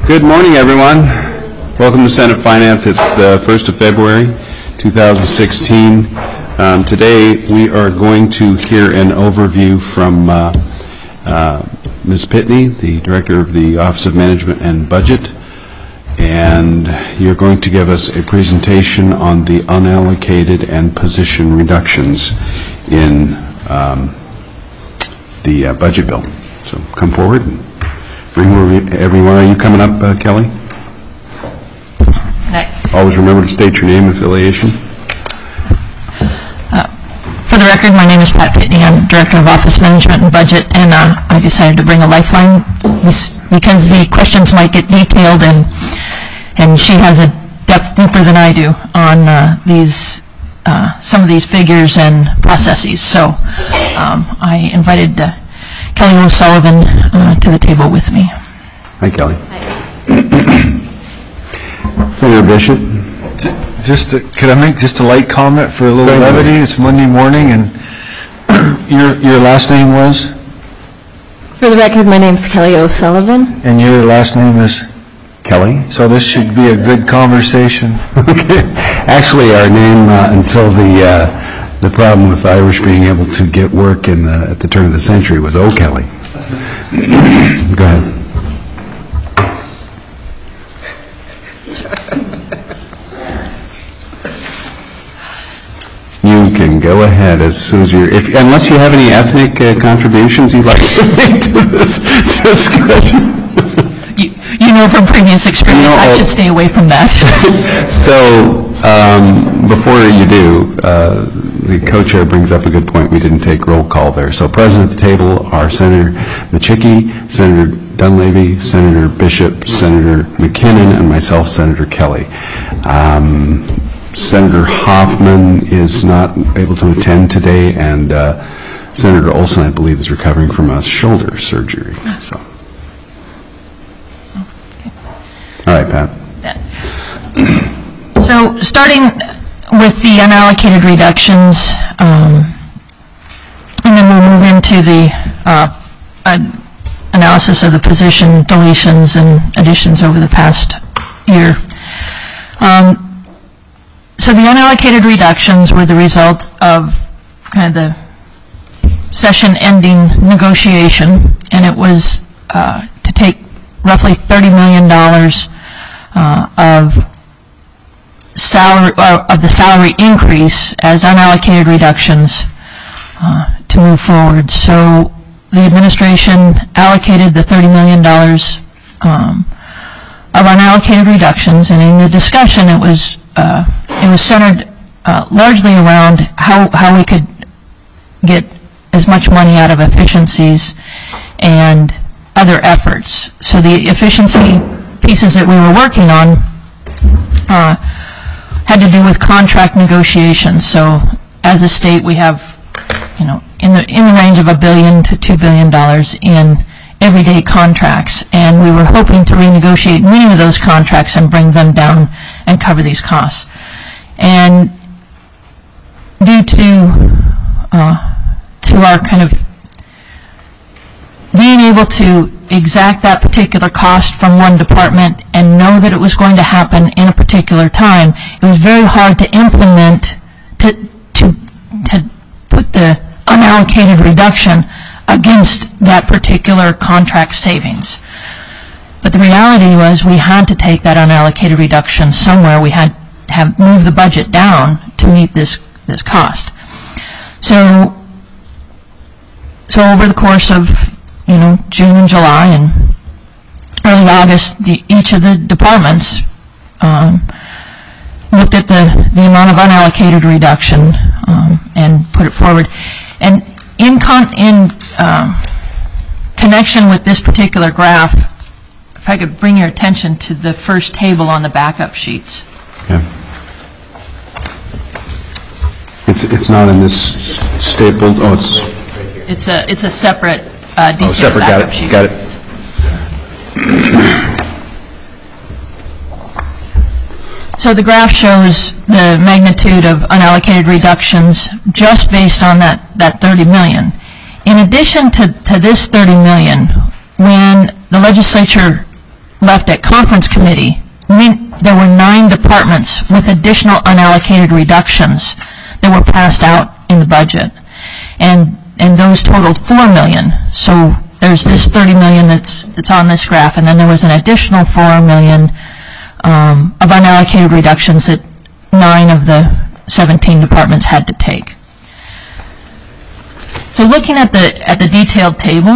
Good morning, everyone. Welcome to Senate Finance. It's the 1st of February, 2016. Today we are going to hear an overview from Ms. Pitney, the Director of the Office of Management and Budget, and you're going to give us a presentation on the unallocated and position reductions in the budget bill. So come forward and bring everyone. Are you coming up, Kelly? Always remember to state your name and affiliation. For the record, my name is Pat Pitney. I'm Director of Office Management and Budget, and I decided to bring a lifeline because the questions might get detailed, and she has a depth deeper than I do on some of these figures and processes. So I invited Kelly O'Sullivan to the table with me. Hi, Kelly. Senator Bishop. Could I make just a light comment for a little levity? It's Monday morning, and your last name was? For the record, my name is Kelly O'Sullivan. And your last name is? Kelly. So this should be a good conversation. Okay. Actually, our name until the problem with Irish being able to get work at the turn of the century was O'Kelly. Go ahead. You can go ahead as soon as you're, unless you have any ethnic contributions you'd like to make to this discussion. You know from previous experience, I should stay away from that. So, before you do, the co-chair brings up a good point. We didn't take roll call there. So, present at the table are Senator Machicki, Senator Dunleavy, Senator Bishop, Senator McKinnon, and myself, Senator Kelly. Senator Hoffman is not able to attend today, and Senator Olson, I believe, is recovering from a shoulder surgery. So, all right, Pat. So, starting with the unallocated reductions, and then we'll move into the analysis of the position deletions and additions over the past year. So the unallocated reductions were the result of kind of the session-ending negotiation, and it was to take roughly $30 million of the salary increase as unallocated reductions to move forward. So the administration allocated the $30 million of unallocated reductions, and in the discussion it was centered largely around how we could get as much money out of efficiencies and other efforts. So the efficiency pieces that we were working on had to do with contract negotiations. So as a state, we have, in the range of $1 billion to $2 billion in everyday contracts, and we were hoping to renegotiate many of those contracts and bring them down and cover these costs. And due to our kind of being able to exact that particular cost from one department and know that it was going to happen in a particular time, it was very hard to implement, to put the unallocated reduction against that particular contract savings. But the reality was we had to take that unallocated reduction somewhere. We had to have moved the budget down to meet this cost. So over the course of June and July and early August, each of the departments looked at the amount of unallocated reduction and put it forward. And in connection with this particular graph, if I could bring your attention to the first table on the backup sheets. Okay. It's not in this stapled. Oh, it's a separate detailed separate. backup sheet. Got it. So the graph shows the magnitude of unallocated reductions just based on that $30 million. In addition to this $30 million, when the legislature left at conference committee, there were 9 departments with additional unallocated reductions that were passed out in the budget. And those totaled $4 million. So there's this $30 million that's on this graph, and then there was an additional $4 million of unallocated reductions that 9 of the 17 departments had to take. So looking at the detailed table,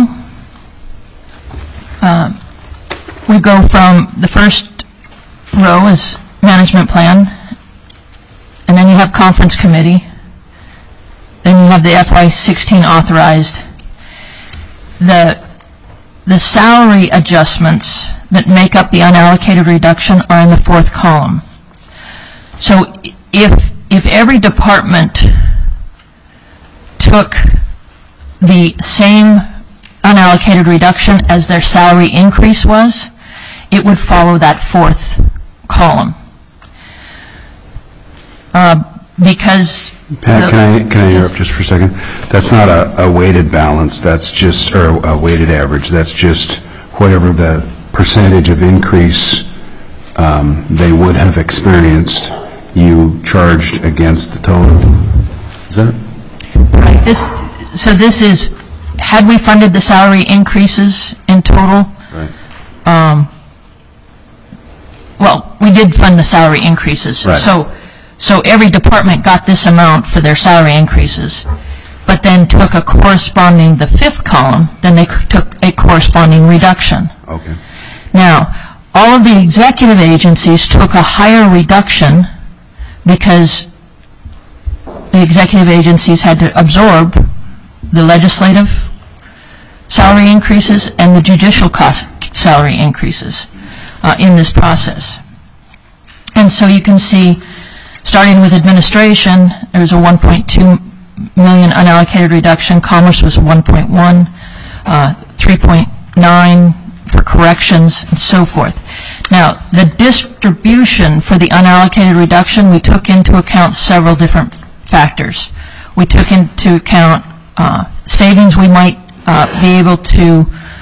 we go from the first row is management plan, and then you have conference committee, then you have the FY16 authorized. The salary adjustments that make up the unallocated reduction are in the 4th column. So if every department took the same unallocated reduction as their salary increase was, it would follow that 4th column. Because Pat, can I interrupt just for a second? That's not a weighted balance. That's just, or a weighted average. That's just whatever the percentage of increase they would have experienced, you charged against the total. Is that it? right, so this is, had we funded the salary increases in total? Right. Well, we did fund the salary increases. Right. So every department got this amount for their salary increases, but then took a corresponding, the 5th column, then they took a corresponding reduction. Okay. Now, all of the executive agencies took a higher reduction because the executive agencies had to absorb the legislative salary increases and the judicial cost salary increases in this process. And so you can see, starting with administration, there was a 1.2 million unallocated reduction. Commerce was 1.1, 3.9 for corrections, and so forth. Now, the distribution for the unallocated reduction, we took into account several different factors. We took into account savings we might be able to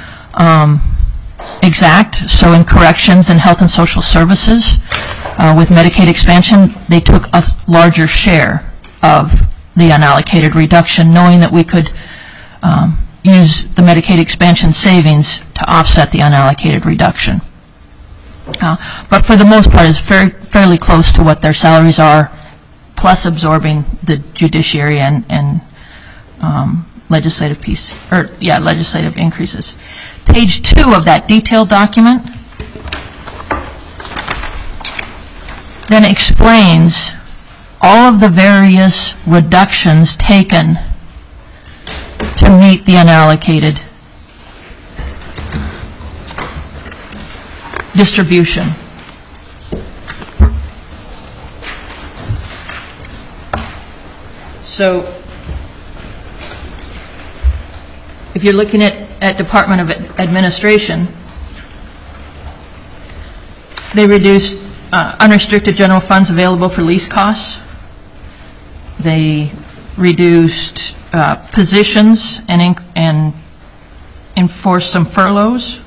exact. So in corrections and health and social services, with Medicaid expansion, they took a larger share of the unallocated reduction, knowing that we could use the Medicaid expansion savings to offset the unallocated reduction. But for the most part, it's fairly close to what their salaries are, plus absorbing the judiciary and legislative piece, or legislative increases. Page 2 of that detailed document then explains all of the various reductions taken to meet the unallocated distribution. So if you're looking at Department of Administration, they reduced unrestricted general funds available for lease costs. They reduced positions and enforced some furloughs.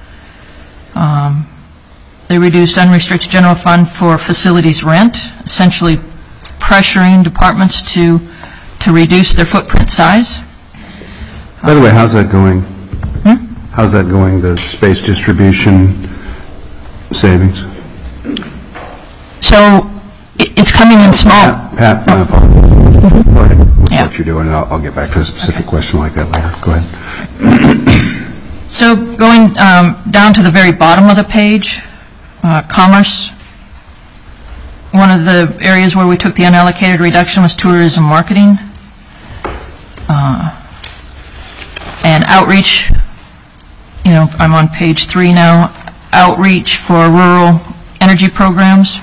They reduced unrestricted general fund for facilities rent, essentially pressuring departments to reduce their footprint size. By the way, how's that going? How's that going, the space distribution savings? So it's coming in small. Pat, my apologies. Go ahead with what you're doing, and I'll get back to a specific question like that later. Go ahead. So going down to the very bottom of the page, commerce. One of the areas where we took the unallocated reduction was tourism marketing. And outreach, I'm on page 3 now, outreach for rural energy programs.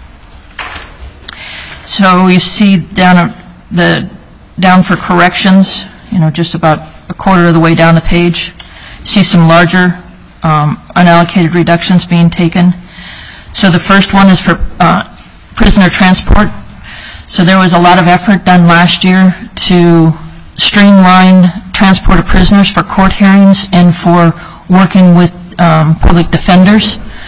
So you see down for corrections, just about a quarter of the way down the page, you see some larger unallocated reductions being taken. So the first one is for prisoner transport. So there was a lot of effort done last year to streamline transport of prisoners for court hearings and for working with public defenders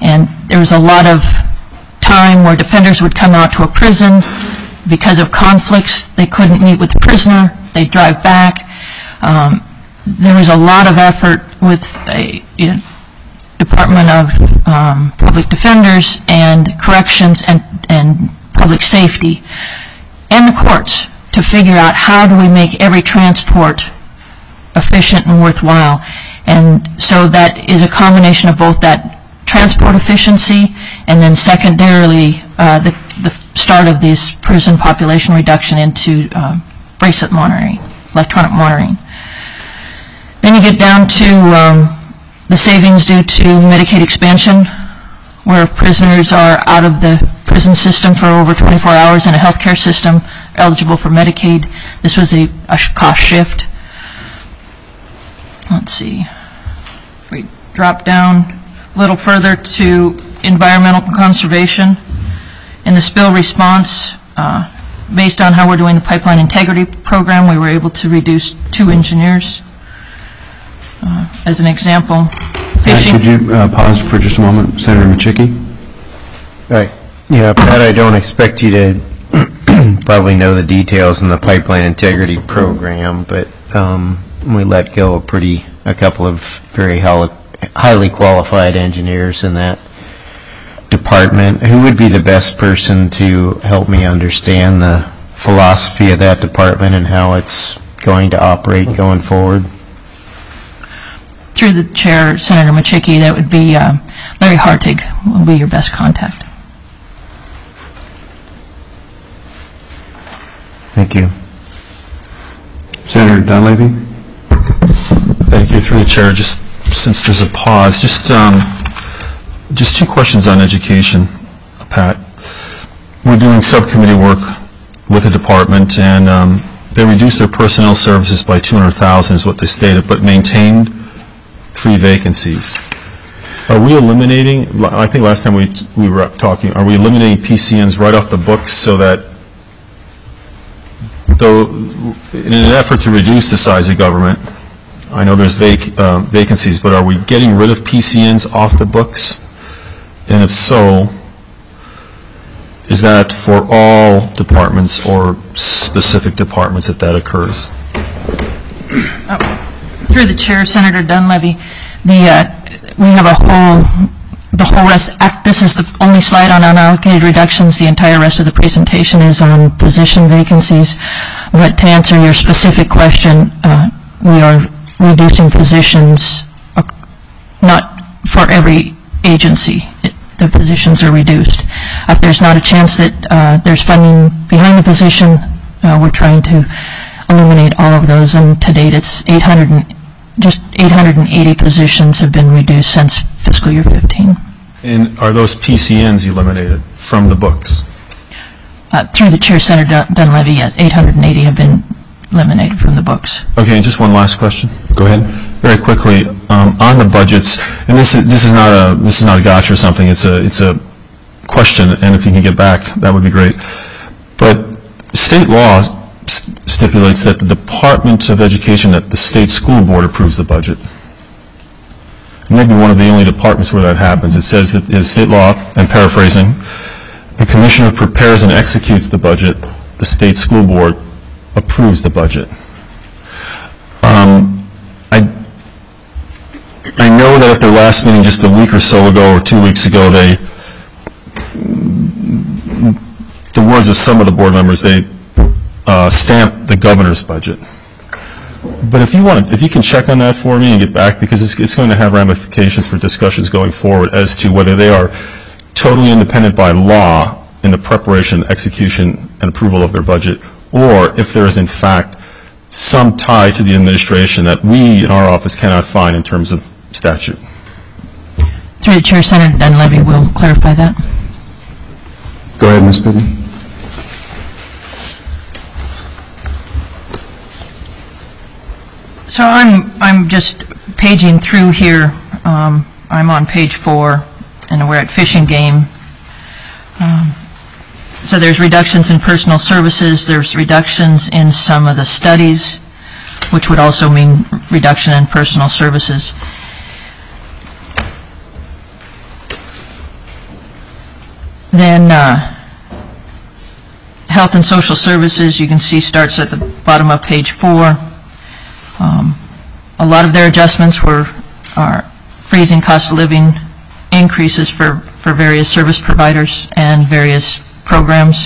And there was a lot of time where defenders would come out to a prison. Because of conflicts, they couldn't meet with the prisoner. They'd drive back. There was a lot of effort with a Department of Public Defenders and Corrections and Public Safety and the courts to figure out how do we make every transport efficient and worthwhile. And so that is a combination of both that transport efficiency and then secondarily the start of this prison population reduction into bracelet monitoring, electronic monitoring. Then you get down to the savings due to Medicaid expansion, where prisoners are out of the prison system for over 24 hours in a healthcare system eligible for Medicaid. This was a cost shift. Let's see. We drop down a little further to environmental conservation. In the spill response, based on how we're doing the pipeline integrity program, we were able to reduce 2 engineers. As an example, fishing. Could you pause for just a moment, Senator Machicki? Right. Yeah, Pat, I don't expect you to probably know the details in the pipeline integrity program, but we let go of a couple of very highly qualified engineers in that department. Who would be the best person to help me understand the philosophy of that department and how it's going to operate going forward? Through the chair, Senator Machicki, that would be Larry Hartig will be your best contact. Thank you. Senator Dunleavy? Thank you. Through the chair, just since there's a pause, just 2 questions on education, Pat. We're doing subcommittee work with the department, and they reduced their personnel services by $200,000 is what they stated, but maintained 3 vacancies. Are we eliminating, I think last time we were talking, are we eliminating PCNs right off the books so that, though in an effort to reduce the size of government, I know there's vacancies, but are we getting rid of PCNs off the books? And if so, is that for all departments or specific departments that occurs? Through the chair, Senator Dunleavy, we have the whole rest. This is the only slide on unallocated reductions. The entire rest of the presentation is on position vacancies. But to answer your specific question, we are reducing positions, not for every agency. The positions are reduced. If there's not a chance that there's funding behind the position, we're trying to eliminate all of those. And to date, it's just 880 positions have been reduced since fiscal year 15. And are those PCNs eliminated from the books? Through the chair, Senator Dunleavy, yes, 880 have been eliminated from the books. Okay, and just one last question. Go ahead. Very quickly, on the budgets, and this is not a gotcha or something. It's a question, and if you can get back, that would be great. But state law stipulates that the Department of Education at the state school board approves the budget. Maybe one of the only departments where that happens. It says that in state law, I'm paraphrasing, the commissioner prepares and executes the budget. The state school board approves the budget. I know that at their last meeting just a week or so ago or 2 weeks ago, the words of some of the board members, they stamped the governor's budget. But if you can check on that for me and get back, because it's going to have ramifications for discussions going forward as to whether they are totally independent by law in the preparation, execution, and approval of their budget, or if there is in fact some tie to the administration that we in our office cannot find in terms of statute. Through the chair, Senator Dunleavy will clarify that. Go ahead, Ms. Bidden. So I'm just paging through here. I'm on page 4, and we're at Fish and Game. So there's reductions in personal services. There's reductions in some of the studies, which would also mean reduction in personal services. Then Health and Social Services, you can see, starts at the bottom of page 4. A lot of their adjustments are freezing cost of living increases for various service providers and various programs.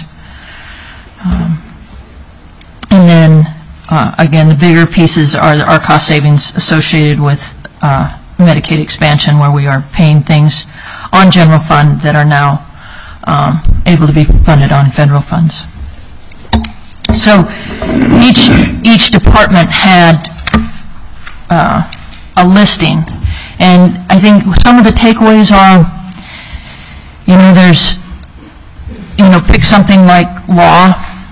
And then, again, the bigger pieces are our cost savings associated with Medicaid expansion, where we are paying things on general fund that are now able to be funded on federal funds. So each department had a listing, and I think some of the takeaways are, pick something like law,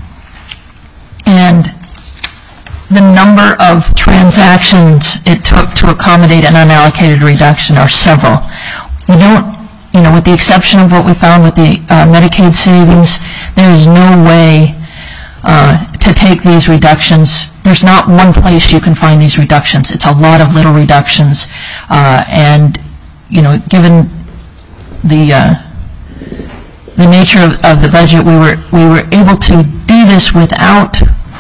and the number of transactions it took to accommodate an unallocated reduction are several. You don't, with the exception of what we found with the Medicaid savings, there is no way to take these reductions. There's not one place you can find these reductions. It's a lot of little reductions, and given the nature of the budget, we were able to do this without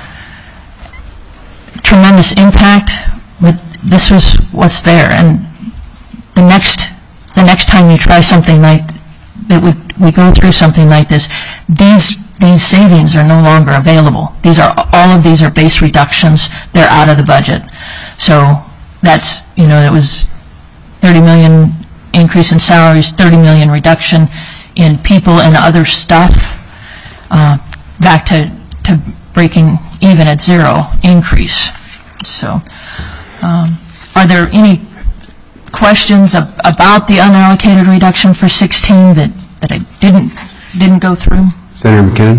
tremendous impact, but this was what's there. And the next time you try something like that, we go through something like this, these savings are no longer available. All of these are base reductions. They're out of the budget. So that's, it was $30 million increase in salaries, $30 million reduction in people and other stuff, back to breaking even at zero increase. So are there any questions about the unallocated reduction for 16 that I didn't go through? Senator McKinnon?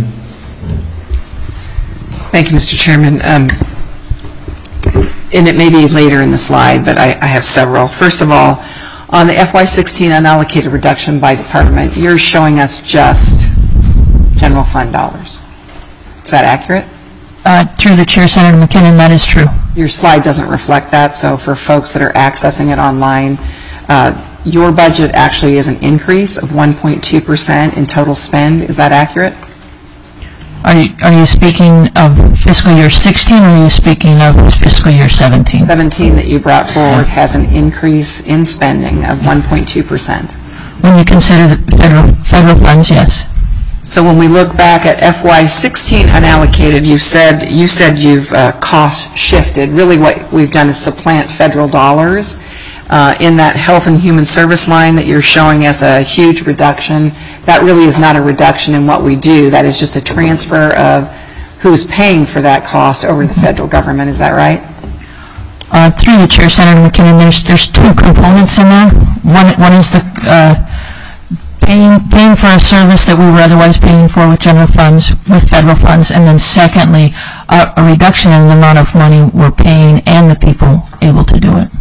Thank you, Mr. Chairman. And it may be later in the slide, but I have several. First of all, on the FY16 unallocated reduction by department, you're showing us just general fund dollars. Is that accurate? Through the chair, Senator McKinnon, that is true. Your slide doesn't reflect that, so for folks that are accessing it online, your budget actually is an increase of 1.2% in total spend. Is that accurate? Are you speaking of fiscal year 16, or are you speaking of fiscal year 17? 17 that you brought forward has an increase in spending of 1.2%. When you consider the federal funds, yes. So when we look back at FY16 unallocated, you said you've cost shifted. Really what we've done is supplant federal dollars in that health and human service line that you're showing as a huge reduction. That really is not a reduction in what we do. That is just a transfer of who's paying for that cost over the federal government. Is that right? Through the chair, Senator McKinnon, there's two components in there. One is the paying for a service that we were otherwise paying for with general funds, with federal funds, and then secondly, a reduction in the amount of money we're paying and the people able to do it.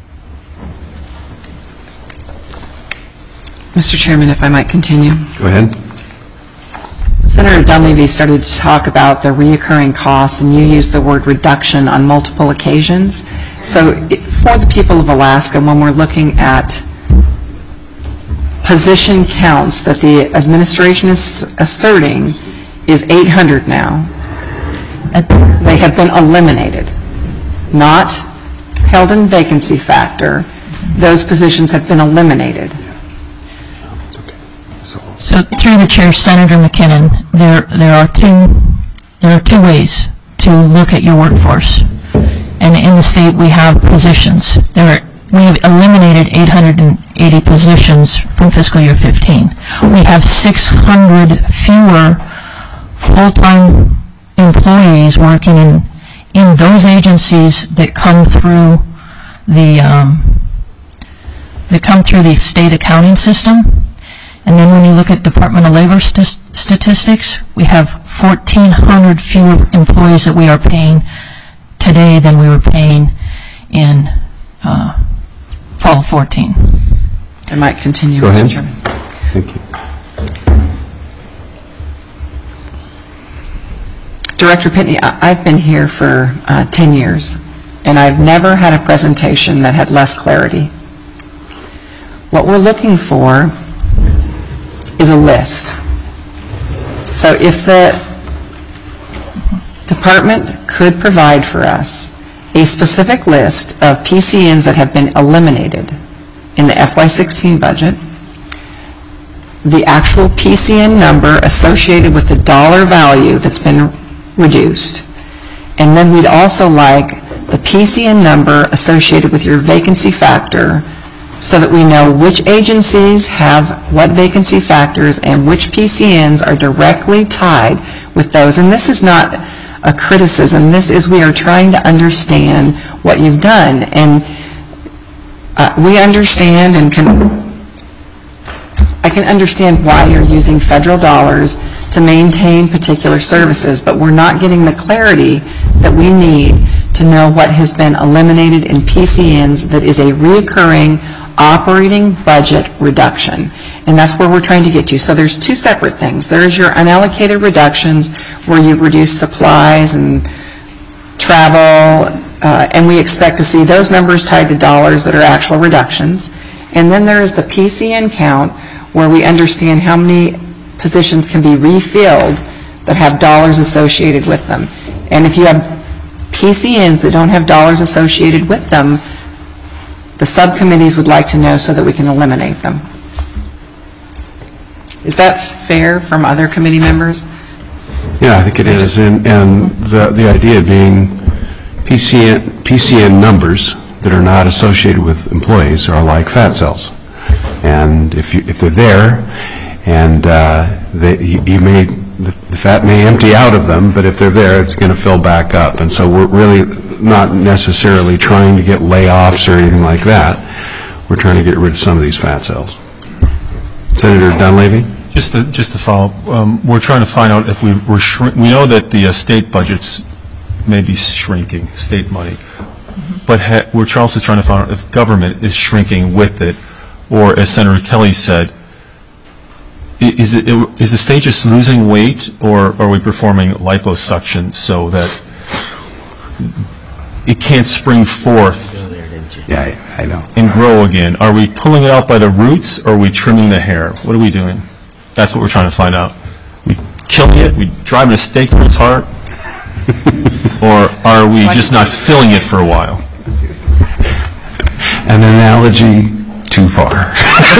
Mr. Chairman, if I might continue. Go ahead. Senator Dunleavy started to talk about the reoccurring costs, and you used the word reduction on multiple occasions. So for the people of Alaska, when we're looking at position counts that the administration is asserting is 800 now, they have been eliminated, not held in vacancy factor. Those positions have been eliminated. So through the chair, Senator McKinnon, there are two ways to look at your workforce. And in the state, we have positions. We have eliminated 880 positions from fiscal year 15. We have 600 fewer full-time employees working in those agencies that come through the state accounting system. And then when you look at Department of Labor statistics, we have 1,400 fewer employees that we are paying today than we were paying in fall 14. I might continue, Go ahead. Mr. Chairman. Thank you. Director Pitney, I've been here for 10 years, and I've never had a presentation that had less clarity. What we're looking for is a list So if the department could provide for us a specific list of PCNs that have been eliminated in the FY16 budget, the actual PCN number associated with the dollar value that's been reduced, and then we'd also like the PCN number associated with your vacancy factor so that we know which agencies have what vacancy factors and which PCNs are directly tied with those. And this is not a criticism. This is we are trying to understand what you've done. And we understand and I can understand why you're using federal dollars to maintain particular services, but we're not getting the clarity that we need to know what has been eliminated in PCNs that is a reoccurring operating budget reduction. And that's where we're trying to get to. So there's two separate things. There is your unallocated reductions where you reduce supplies and travel, and we expect to see those numbers tied to dollars that are actual reductions. And then there is the PCN count where we understand how many positions can be refilled that have dollars associated with them. And if you have PCNs that don't have dollars associated with them, the subcommittees would like to know so that we can eliminate them. Is that fair from other committee members? Yeah, I think it is. And the idea being PCN numbers that are not associated with employees are like fat cells. And if they're there, and the fat may empty out of them, but if they're there, it's going to fill back up. And so we're really not necessarily trying to get layoffs or anything like that. We're trying to get rid of some of these fat cells. Senator Dunleavy? Just to follow up, we're trying to find out if we know that the state budgets may be shrinking, state money, but we're also trying to find out if government is shrinking with it, or as Senator Kelly said, is the state just losing weight, or are we performing liposuction so that it can't spring forth and grow again? Are we pulling it out by the roots, or are we trimming the hair? What are we doing? That's what we're trying to find out. We killing it? We driving a stake through its heart? Or are we just not filling it for a while? An analogy too far.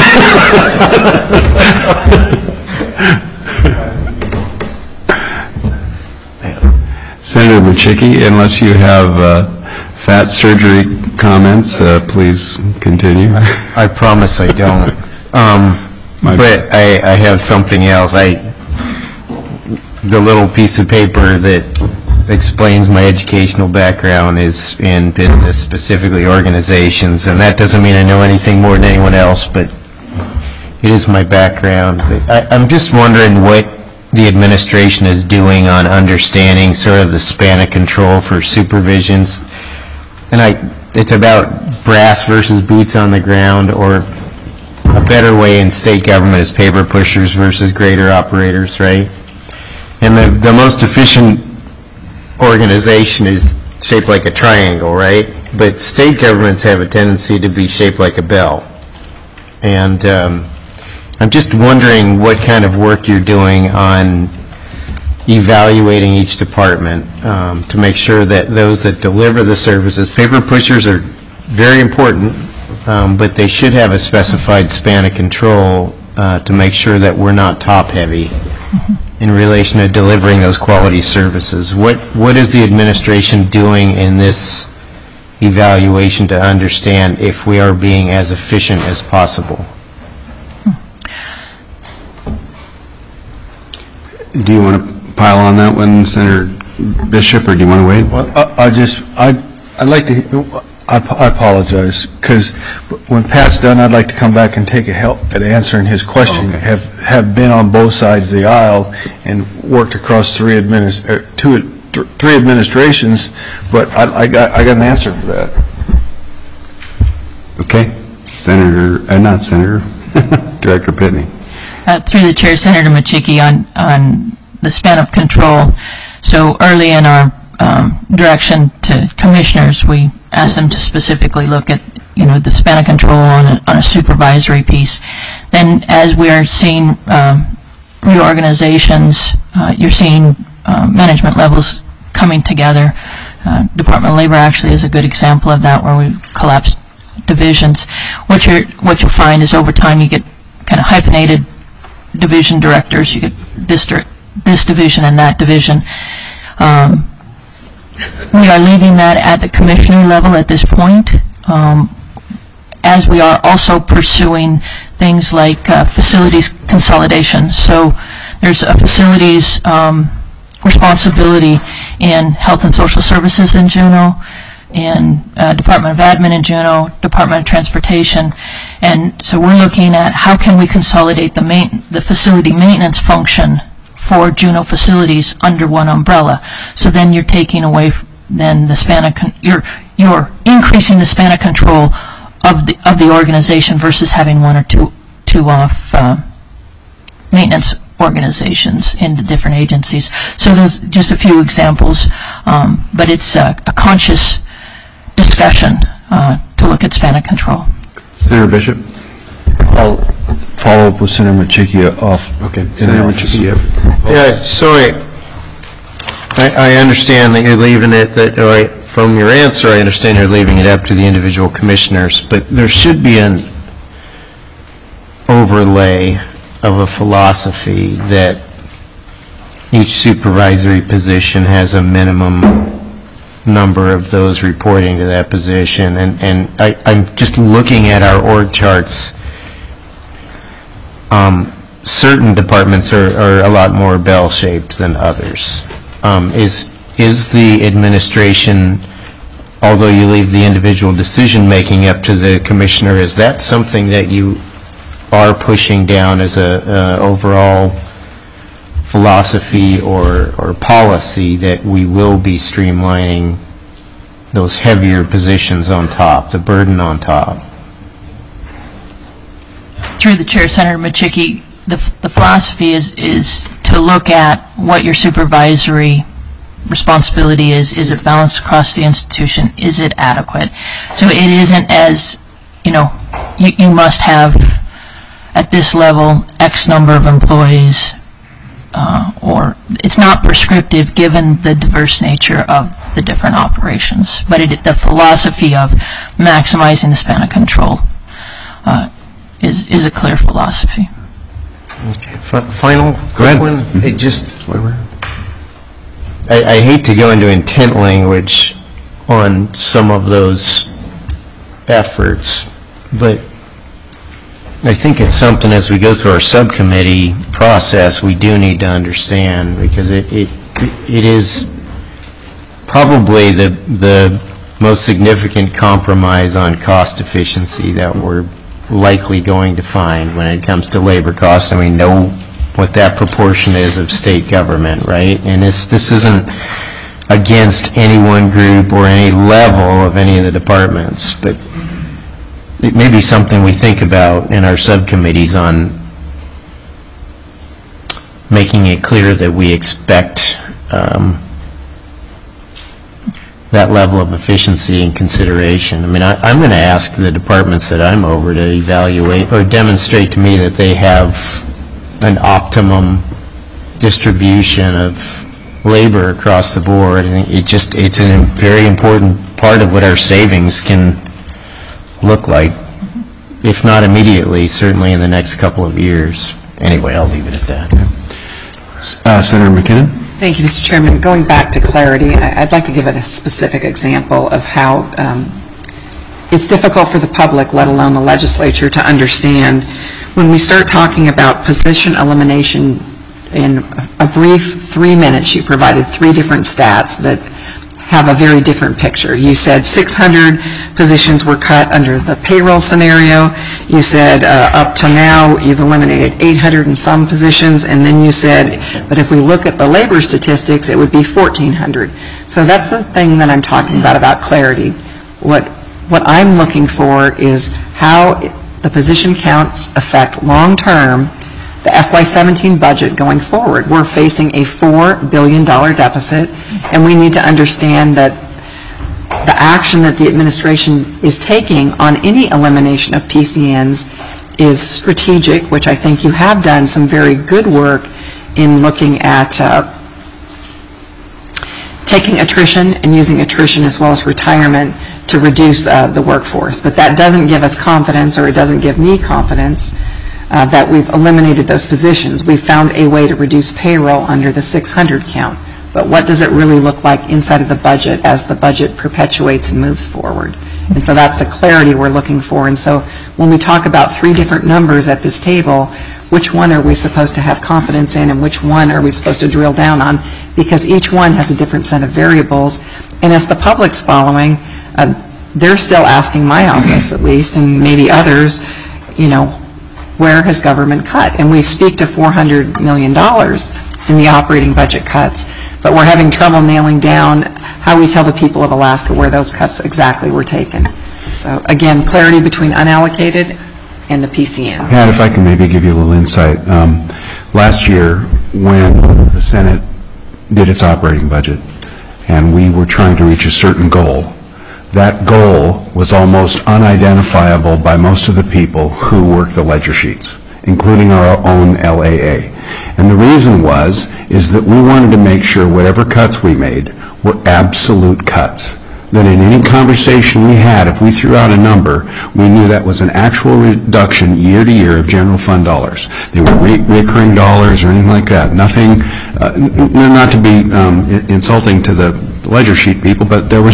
Senator Machicki, unless you have fat surgery comments, please continue. I promise I don't. But I have something else. The little piece of paper that explains my educational background is in business, specifically organizations, and that doesn't mean I know anything more than anyone else, but it is my background. But I'm just wondering what the administration is doing on understanding sort of the span of control for supervisions. And it's about brass versus boots on the ground, or a better way in state government is paper pushers versus grader operators, right? And the most efficient organization is shaped like a triangle, right? But state governments have a tendency to be shaped like a bell. And I'm just wondering what kind of work you're doing on evaluating each department to make sure that those that deliver the services, paper pushers are very important, but they should have a specified span of control to make sure that we're not top-heavy in relation to delivering those quality services. What is the administration doing in this evaluation to understand if we are being as efficient as possible? Do you want to pile on that one, Senator Bishop, or do you want to wait? Well, I'd like to, I apologize, because when Pat's done, I'd like to come back and take a help at answering his question. Okay. Have been on both sides of the aisle and worked across three administrations, but I got an answer for that. Okay. Not Senator, Director Pitney. Through the chair, Senator Machicki, on the span of control. So early in our direction to commissioners, we asked them to specifically look at, the span of control on a supervisory piece. Then, as we are seeing reorganizations, you're seeing management levels coming together. Department of Labor actually is a good example of that, where we collapsed divisions. What you'll find is over time you get kind of hyphenated division directors. You get this division and that division. We are leaving that at the commissioner level at this point, as we are also pursuing things like facilities consolidation. So there's a facilities responsibility in Health and Social Services in Juneau, in Department of Admin in Juneau, Department of Transportation, and so we're looking at how can we consolidate the facility maintenance function for Juneau facilities under one umbrella. So then you're taking away then the span of you're increasing the span of control of the organization versus having one or two off maintenance organizations in the different agencies. So there's just a few examples, but it's a conscious discussion to look at span of control. Senator Bishop? I'll follow up with Senator Machicchia off. Okay. Senator Machicchia. Yeah, sorry. I understand that you're leaving it, from your answer, I understand you're leaving it up to the individual commissioners, but there should be an overlay of a philosophy that each supervisory position has a minimum number of those reporting to that position. And I'm just looking at our org charts. Certain departments are a lot more bell-shaped than others. Is the administration, although you leave the individual decision-making up to the commissioner, is that something that you are pushing down as a overall philosophy or policy, that we will be streamlining those heavier positions on top, the burden on top? Through the chair, Senator Machicchi, the philosophy is to look at what your supervisory responsibility is. Is it balanced across the institution? Is it adequate? So it isn't as, you must have at this level X number of employees, or it's not prescriptive given the diverse nature of the different operations. But the philosophy of maximizing the span of control is a clear philosophy. Okay. Final quick one. It just, I hate to go into intent language on some of those efforts, but I think it's something as we go through our subcommittee process we do need to understand, because it is probably the most significant compromise on cost efficiency that we're likely going to find when it comes to labor costs, and we know what that proportion is of state government, right? And this isn't against any one group or any level of any of the departments, but it may be something we think about in our subcommittees on making it clear that we expect that level of efficiency and consideration. I mean, I'm going to ask the departments that I'm over to evaluate or demonstrate to me that they have an optimum distribution of labor across the board. And it's a very important part of what our savings can look like, if not immediately, certainly in the next couple of years. Anyway, I'll leave it at that. Senator McKinnon? Thank you, Mr. Chairman. Going back to clarity, I'd like to give it a specific example of how it's difficult for the public, let alone the legislature, to understand when we start talking about position elimination. In a brief 3 minutes, you provided 3 different stats that have a very different picture. You said 600 positions were cut under the payroll scenario. You said up to now you've eliminated 800 and some positions, and then you said, but if we look at the labor statistics, it would be 1,400. So that's the thing that I'm talking about clarity. What I'm looking for is how the position counts affect long-term the FY17 budget going forward. We're facing a $4 billion deficit, and we need to understand that the action that the administration is taking on any elimination of PCNs is strategic, which I think you have done some very good work in looking at taking attrition and using attrition as well as retirement to reduce the workforce. But that doesn't give us confidence, or it doesn't give me confidence, that we've eliminated those positions. We've found a way to reduce payroll under the 600 count. But what does it really look like inside of the budget as the budget perpetuates and moves forward? And so that's the clarity we're looking for. And so when we talk about 3 different numbers at this table, which one are we supposed to have confidence in and which one are we supposed to drill down on? Because each one has a different set of variables. And as the public's following, they're still asking my office at least, and maybe others, where has government cut? And we speak to $400 million in the operating budget cuts, but we're having trouble nailing down how we tell the people of Alaska where those cuts exactly were taken. So again, clarity between unallocated and the PCNs. Pat, if I can maybe give you a little insight. Last year, when the Senate did its operating budget, and we were trying to reach a certain goal, that goal was almost unidentifiable by most of the people who work the ledger sheets, including our own LAA. And the reason is that we wanted to make sure whatever cuts we made were absolute cuts. That in any conversation we had, if we threw out a number, we knew that was an actual reduction year to year of general fund dollars. They were recurring dollars or anything like that. Nothing, not to be insulting to the ledger sheet people, but there was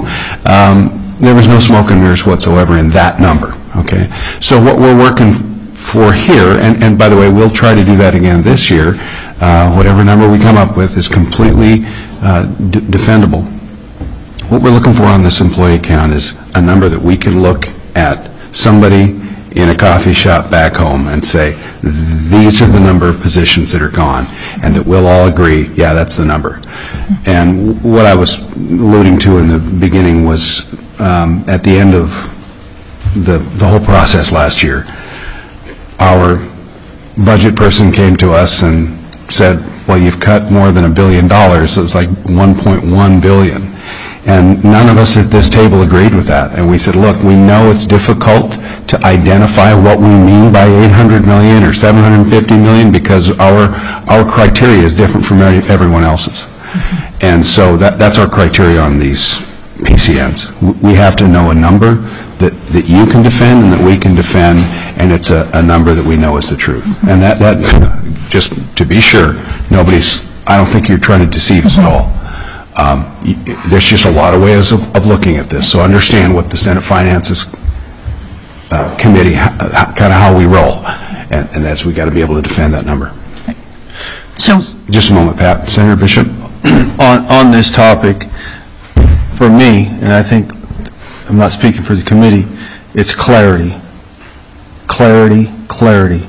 no smoke and mirrors whatsoever in that number. Okay, so what we're working for here, and by the way, we'll try to do that again this year. Whatever number we come up with is completely defendable. What we're looking for on this employee count is a number that we can look at somebody in a coffee shop back home and say, these are the number of positions that are gone, and that we'll all agree, yeah, that's the number. And what I was alluding to in the beginning was at the end of the whole process last year, our budget person came to us and said, well, you've cut more than $1 billion. So it was like $1.1 billion. And none of us at this table agreed with that. And we said, look, we know it's difficult to identify what we mean by $800 million or $750 million because our criteria is different from everyone else's. And so that's our criteria on these PCNs. We have to know a number that you can defend and that we can defend, and it's a number that we know is the truth. And that just to be sure, I don't think you're trying to deceive us at all. There's just a lot of ways of looking at this. So understand what the Senate Finances Committee, kind of how we roll, and that's we got to be able to defend that number. So, just a moment, Pat. Senator Bishop. On this topic, for me, and I think I'm not speaking for the committee, it's clarity. Clarity, clarity.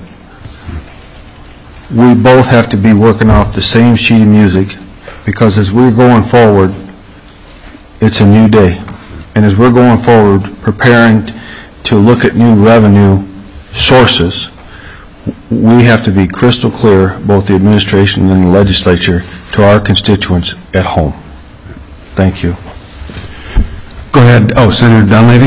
We both have to be working off the same sheet of music, because as we're going forward, it's a new day. And as we're going forward, preparing to look at new revenue sources, we have to be crystal clear, both the administration and the legislature, to our constituents at home. Thank you. Go ahead. Oh, Senator Dunleavy.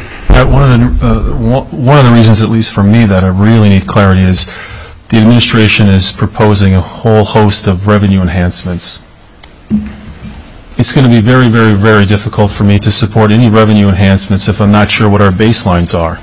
One of the reasons, at least for me, that I really need clarity is the administration is proposing a whole host of revenue enhancements. It's going to be very, very, very difficult for me to support any revenue enhancements if I'm not sure what our baselines are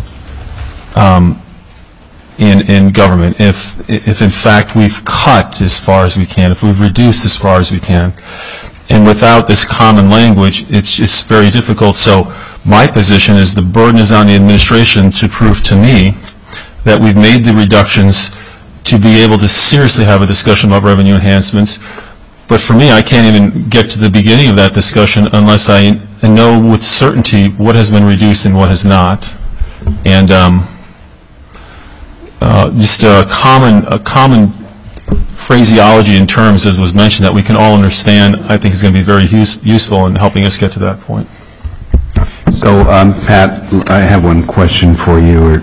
in government. If in fact we've cut as far as we can, if we've reduced as far as we can, and without this common language, it's just very difficult. So my position is the burden is on the administration to prove to me that we've made the reductions to be able to seriously have a discussion about revenue enhancements. But for me, I can't even get to the beginning of that discussion unless I know with certainty what has been reduced and what has not. And just a common phraseology in terms, as was mentioned, that we can all understand, I think is going to be very useful in helping us get to that point. So, Pat, I have one question for you.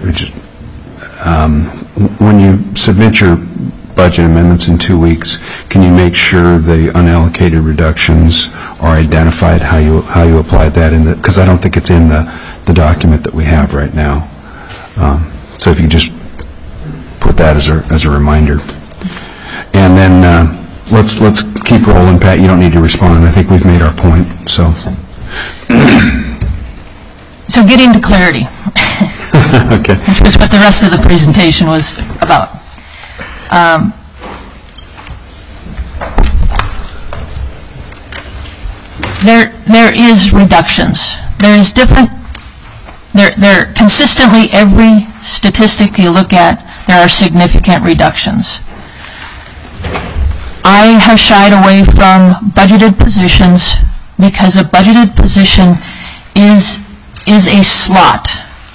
When you submit your budget amendments in 2 weeks, can you make sure the unallocated reductions are identified, how you applied that in the, because I don't think it's in the document that we have right now. So if you just put that as a reminder. And then let's keep rolling, Pat. You don't need to respond. I think we've made our point. So getting to clarity, okay. which is what the rest of the presentation was about. There is reductions. There is different. There consistently, every statistic you look at, there are significant reductions. I have shied away from budgeted positions because a budgeted position is a slot.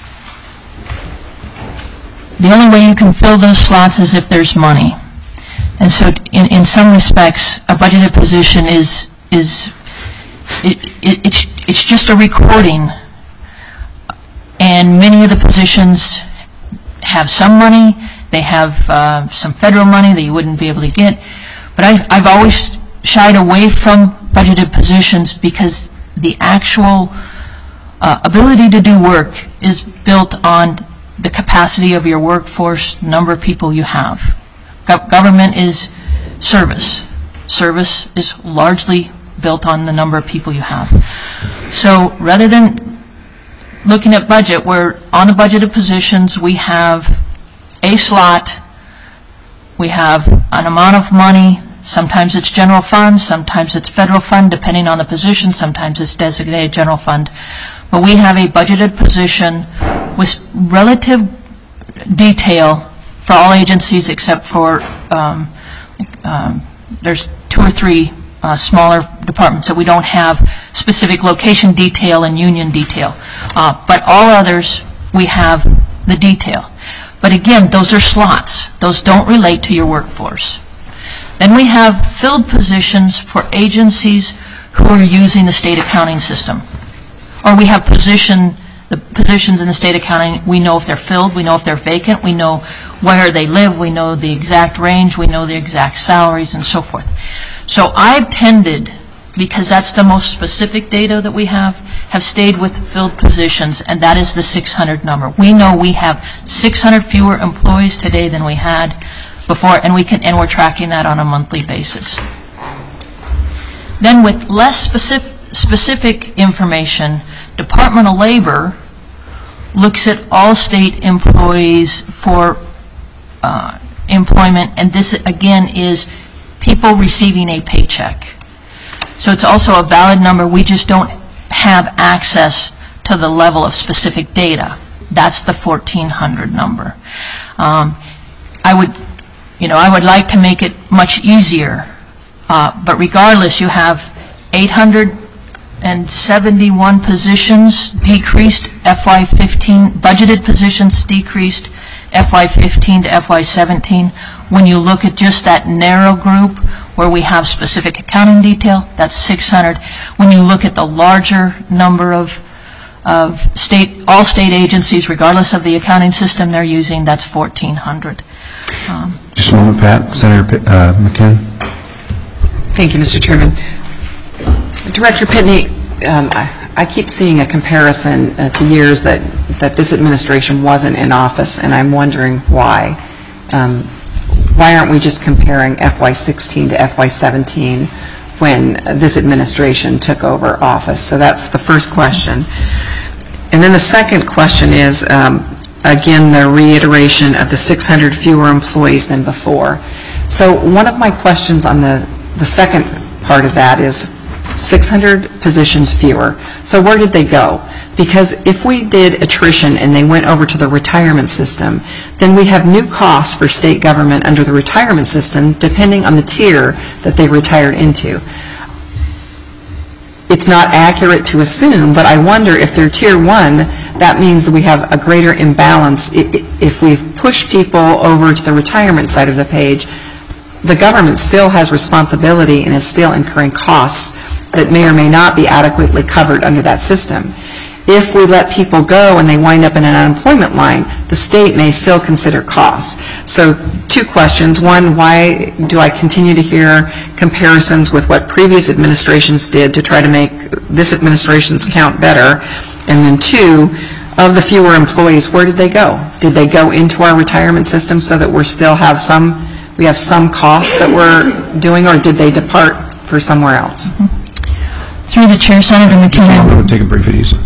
The only way you can fill those slots is if there's money. And so in some respects, a budgeted position it's just a recording. And many of the positions have some money. They have some federal money that you wouldn't be able to get. But I've always shied away from budgeted positions because the actual ability to do work is built on the capacity of your workforce, number of people you have. Government is service. Service is largely built on the number of people you have. So rather than looking at budget, where on the budgeted positions we have a slot, we have an amount of money, sometimes it's general fund, sometimes it's federal fund, depending on the position, sometimes it's designated general fund. But we have a budgeted position with relative detail for all agencies except for there's 2 or 3 smaller departments that we don't have specific location detail and union detail. But all others, we have the detail. But again, those are slots. Those don't relate to your workforce. Then we have filled positions for agencies who are using the state accounting system. Or we have the positions in the state accounting, we know if they're filled, we know if they're vacant, we know where they live, we know the exact range, we know the exact salaries, and so forth. So I've tended, because that's the most specific data that we have stayed with filled positions, and that is the 600 number. We know we have 600 fewer employees today than we had before, and we're tracking that on a monthly basis. Then with less specific information, Department of Labor looks at all state employees for employment, and this again is people receiving a paycheck. So it's also a valid number. We just don't have access to the level of specific data. That's the 1,400 number. I would like to make it much easier, but regardless, you have 871 positions decreased, FY15, budgeted positions decreased, FY15 to FY17. When you look at just that narrow group where we have specific accounting detail, that's 600. When you look at the larger number of all state agencies, regardless of the accounting system they're using, that's 1,400. Just a moment, Pat. Senator McKinnon. Thank you, Mr. Chairman. Director Pitney, I keep seeing a comparison to years that this administration wasn't in office, and I'm wondering why. Why aren't we just comparing FY16 to FY17 when this administration took over office? So that's the first question. And then the second question is, again, the reiteration of the 600 fewer employees than before. So one of my questions on the second part of that is 600 positions fewer. So where did they go? Because if we did attrition and they went over to the retirement system, then we have new costs for state government under the retirement system depending on the tier that they retired into. It's not accurate to assume, but I wonder if they're tier 1, that means that we have a greater imbalance. If we've pushed people over to the retirement side of the page, the government still has responsibility and is still incurring costs that may or may not be adequately covered under that system. If we let people go and they wind up in an unemployment line, the state may still consider costs. So 2 questions. One, why do I continue to hear comparisons with what previous administrations did to try to make this administration's count better? And then 2, of the fewer employees, where did they go? Did they go into our retirement system so that we have some costs that we're doing, or did they depart for somewhere else? Through the chair, Senator McKinnon. Take a brief it easy.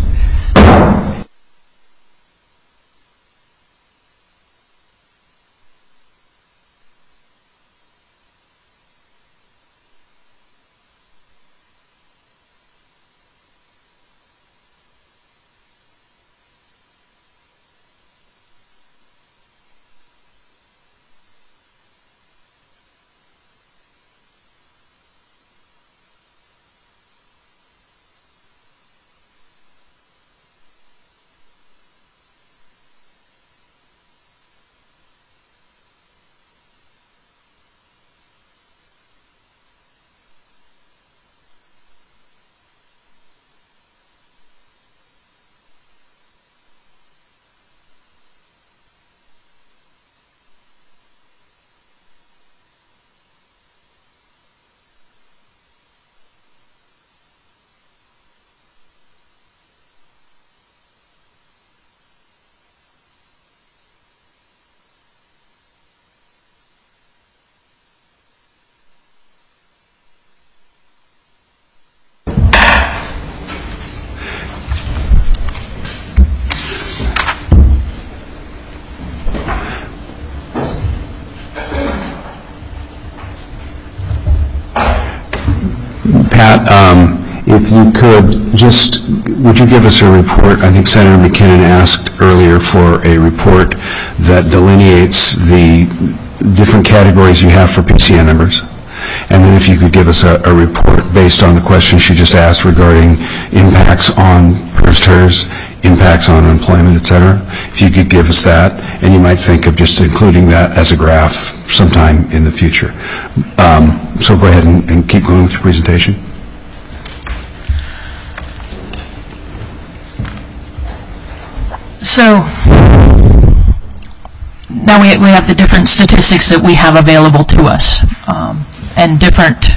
Pat, if you could would you give us a report? I think Senator McKinnon asked earlier for a report that delineates the different categories you have for PCN numbers. And then if you could give us a report based on the question she just asked regarding impacts on PERS, impacts on employment, et cetera. If you could give us that, and you might think of just including that as a graph sometime in the future. So go ahead and keep going with your presentation. So now we have the different statistics that we have available to us, and different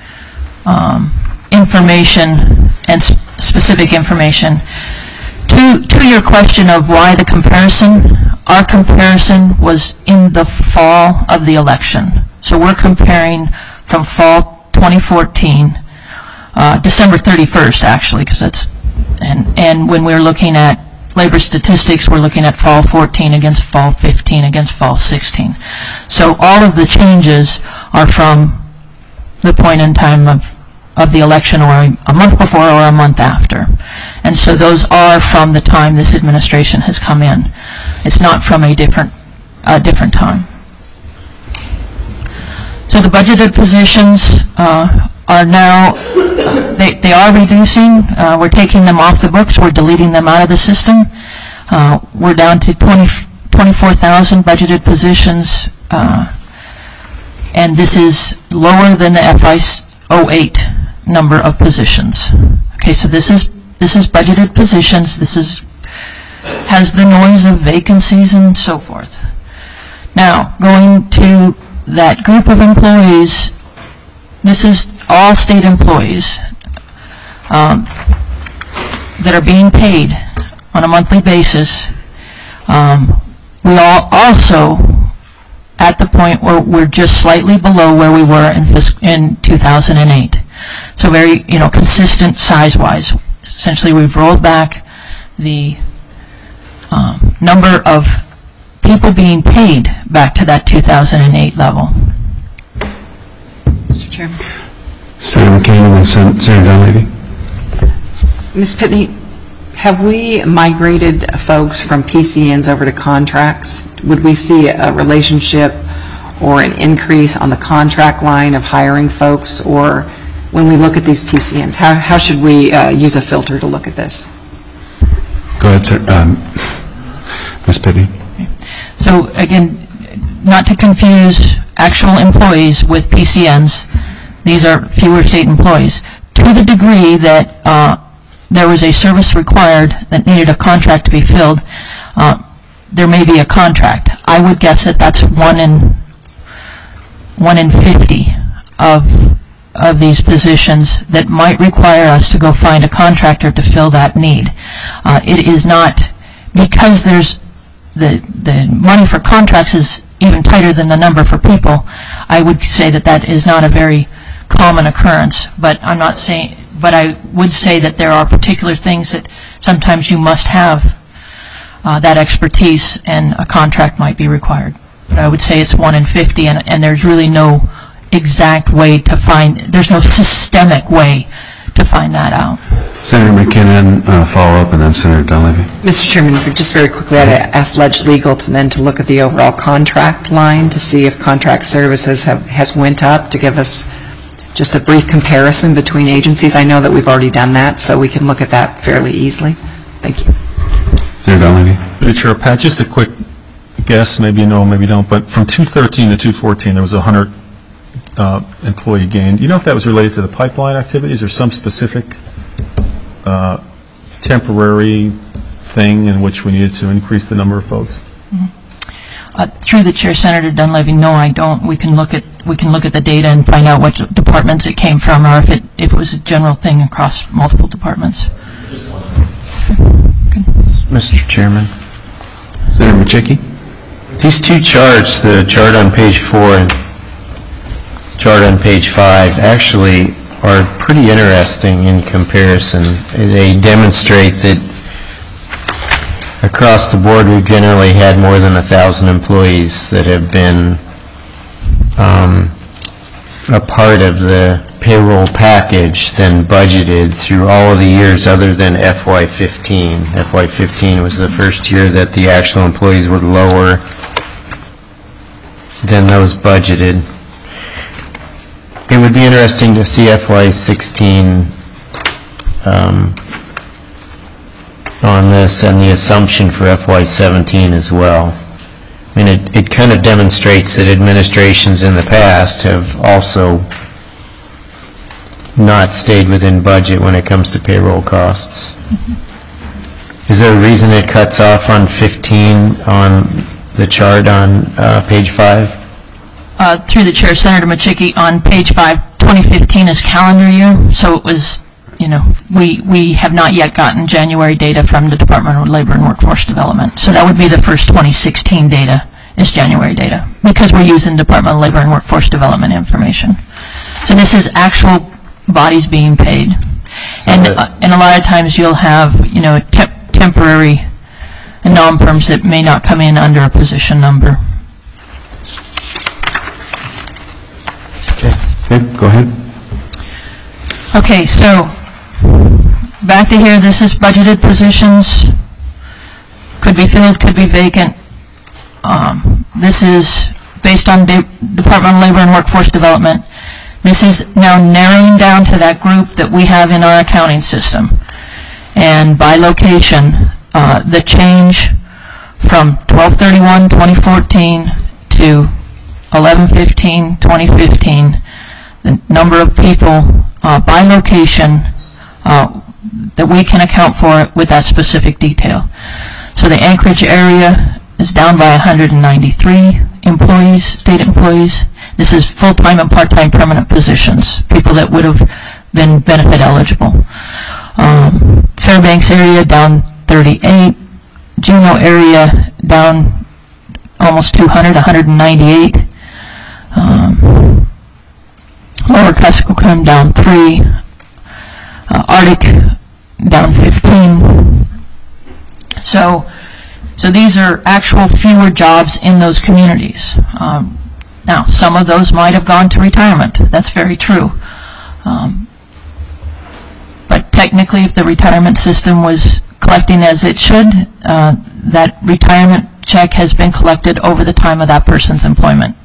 information and specific information. To your question of why the comparison, our comparison was in the fall of the election. So we're comparing from fall 2014, December 31st actually, because that's, and when we're looking at labor statistics, we're looking at fall 14 against fall 15 against fall 16. So all of the changes are from the point in time of the election, or a month before or a month after. And so those are from the time this administration has come in. It's not from a different time. So the budgeted positions are now, they are reducing. We're taking them off the books. We're deleting them out of the system. We're down to 24,000 budgeted positions, and this is lower than the FY08 number of positions. Okay, so this is budgeted positions. This has the noise of vacancies and so forth. Now, going to that group of employees, this is all state employees that are being paid on a monthly basis. We are also at the point where we're just slightly below where we were in 2008. So very, consistent size-wise. Essentially, we've rolled back the number of people being paid back to that 2008 level. Mr. Chairman. Senator McCain and Senator Dunleavy. Ms. Pitney, have we migrated folks from PCNs over to contracts? Would we see a relationship or an increase on the contract line of hiring folks? Or when we look at these PCNs, how should we use a filter to look at this? Go ahead, sir. Ms. Pitney. So again, not to confuse actual employees with PCNs, these are fewer state employees. To the degree that there was a service required that needed a contract to be filled, there may be a contract. I would guess that that's 1 in 50 of these positions that might require us to go find a contractor to fill that need. It is not because there's the money for contracts is even tighter than the number for people, I would say that that is not a very common occurrence. But I'm not saying, but I would say that there are particular things that sometimes you must have that expertise, and a contract might be required. But I would say it's 1 in 50, and there's really no exact way to find, there's no systemic way to find that out. Senator McKinnon, follow up, and then Senator Dunleavy. Mr. Chairman, just very quickly, I'd ask Ledge Legal to then to look at the overall contract line to see if contract services has went up, to give us just a brief comparison between agencies. I know that we've already done that, so we can look at that fairly easily. Thank you. Senator Dunleavy. Mr. Chair, Pat, just a quick guess, maybe you know, maybe you don't, but from 2013 to 2014, there was a 100 employee gain. Do you know if that was related to the pipeline activities or some specific temporary thing in which we needed to increase the number of folks? Through the chair, Senator Dunleavy, no, I don't. We can look at the data and find out what departments it came from, or if it was a general thing across multiple departments. Mr. Chairman. Senator Machicki. These two charts, the chart on page 4 and chart on page 5, actually are pretty interesting in comparison. They demonstrate that across the board we've generally had more than 1,000 employees that have been a part of the payroll package than budgeted through all of the years other than FY15. FY15 was the first year that the actual employees were lower than those budgeted. It would be interesting to see FY16 on this and the assumption for FY17 as well. I mean, it kind of demonstrates that administrations in the past have also not stayed within budget when it comes to payroll costs. Is there a reason it cuts off on 15 on the chart on page 5? Through the chair, Senator Machicki, on page 5, 2015 is calendar year, so it was, we have not yet gotten January data from the Department of Labor and Workforce Development. So that would be the first 2016 data is January data, because we're using Department of Labor and Workforce Development information. So this is actual bodies being paid. And a lot of times you'll have, temporary and non-perms that may not come in under a position number. Okay, go ahead. Okay, so back to here, this is budgeted positions. Could be filled, could be vacant. This is based on Department of Labor and Workforce Development. This is now narrowing down to that group that we have in our accounting system. And by location, the change from 12/31/2014 to 11/15/2015, the number of people by location that we can account for with that specific detail. So the Anchorage area is down by 193 employees, state employees. This is full-time and part-time permanent positions, people that would have been benefit eligible. Fairbanks area down 38. Juneau area down almost 200, 198. Lower Kuskokwim down 3. Arctic down 15. So these are actual fewer jobs in those communities. Now, some of those might have gone to retirement. That's very true. But technically, if the retirement system was collecting as it should, that retirement check has been collected over the time of that person's employment.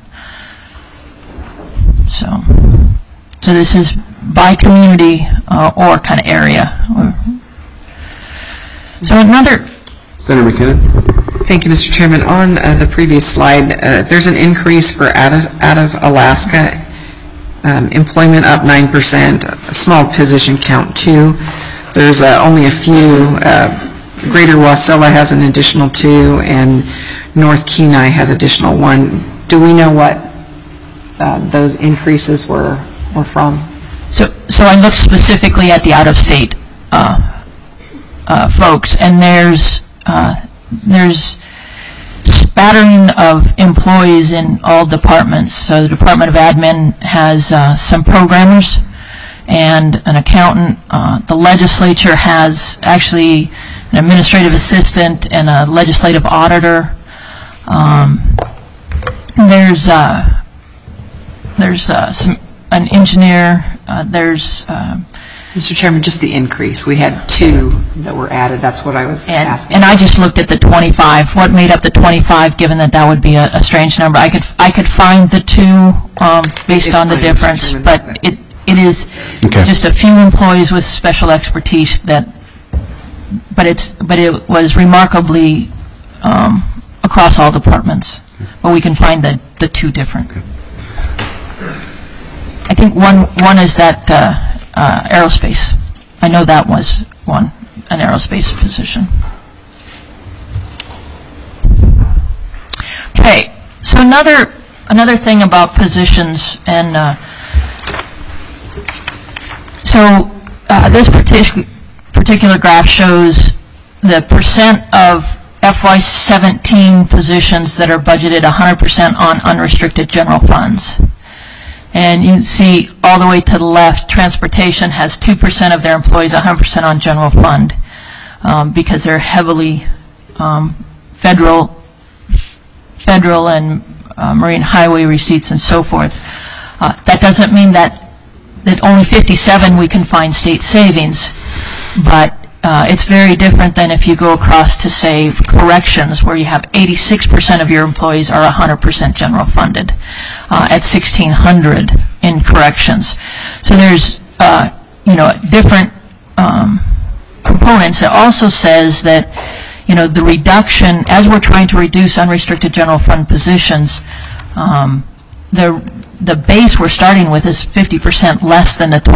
So this is by community or kind of area. So another... Senator McKinnon. Thank you, Mr. Chairman. On the previous slide, there's an increase for out of Alaska. Employment up 9%, a small position count 2. There's only a few. Greater Wasilla has an additional 2, and North Kenai has additional 1. Do we know what those increases were from? So I looked specifically at the out-of-state folks, and there's there's spattering of employees in all departments. So the Department of Admin has some programmers and an accountant. The legislature has actually an administrative assistant and a legislative auditor. There's an engineer. Mr. Chairman, just the increase. We had 2 that were added. That's what I was asking. And I just looked at the 25. What made up the 25, given that that would be a strange number? I could find the 2 based on the difference, but it is just a few employees with special expertise but it was remarkably across all departments. But we can find the 2 different. I think one is that aerospace. I know that was an aerospace position. Okay, so another thing about positions, and this particular graph shows the percent of FY17 positions that are budgeted 100% on unrestricted general funds. And you can see all the way to the left, transportation has 2% of their employees 100% on general fund because they're heavily federal and marine highway receipts and so forth. That doesn't mean that only 57 we can find state savings, but it's very different than if you go across to, say, corrections, where you have 86% of your employees are 100% general funded at 1,600 in corrections. So there's different components. It also says that the reduction, as we're trying to reduce unrestricted general fund positions, the base we're starting with is 50% less than the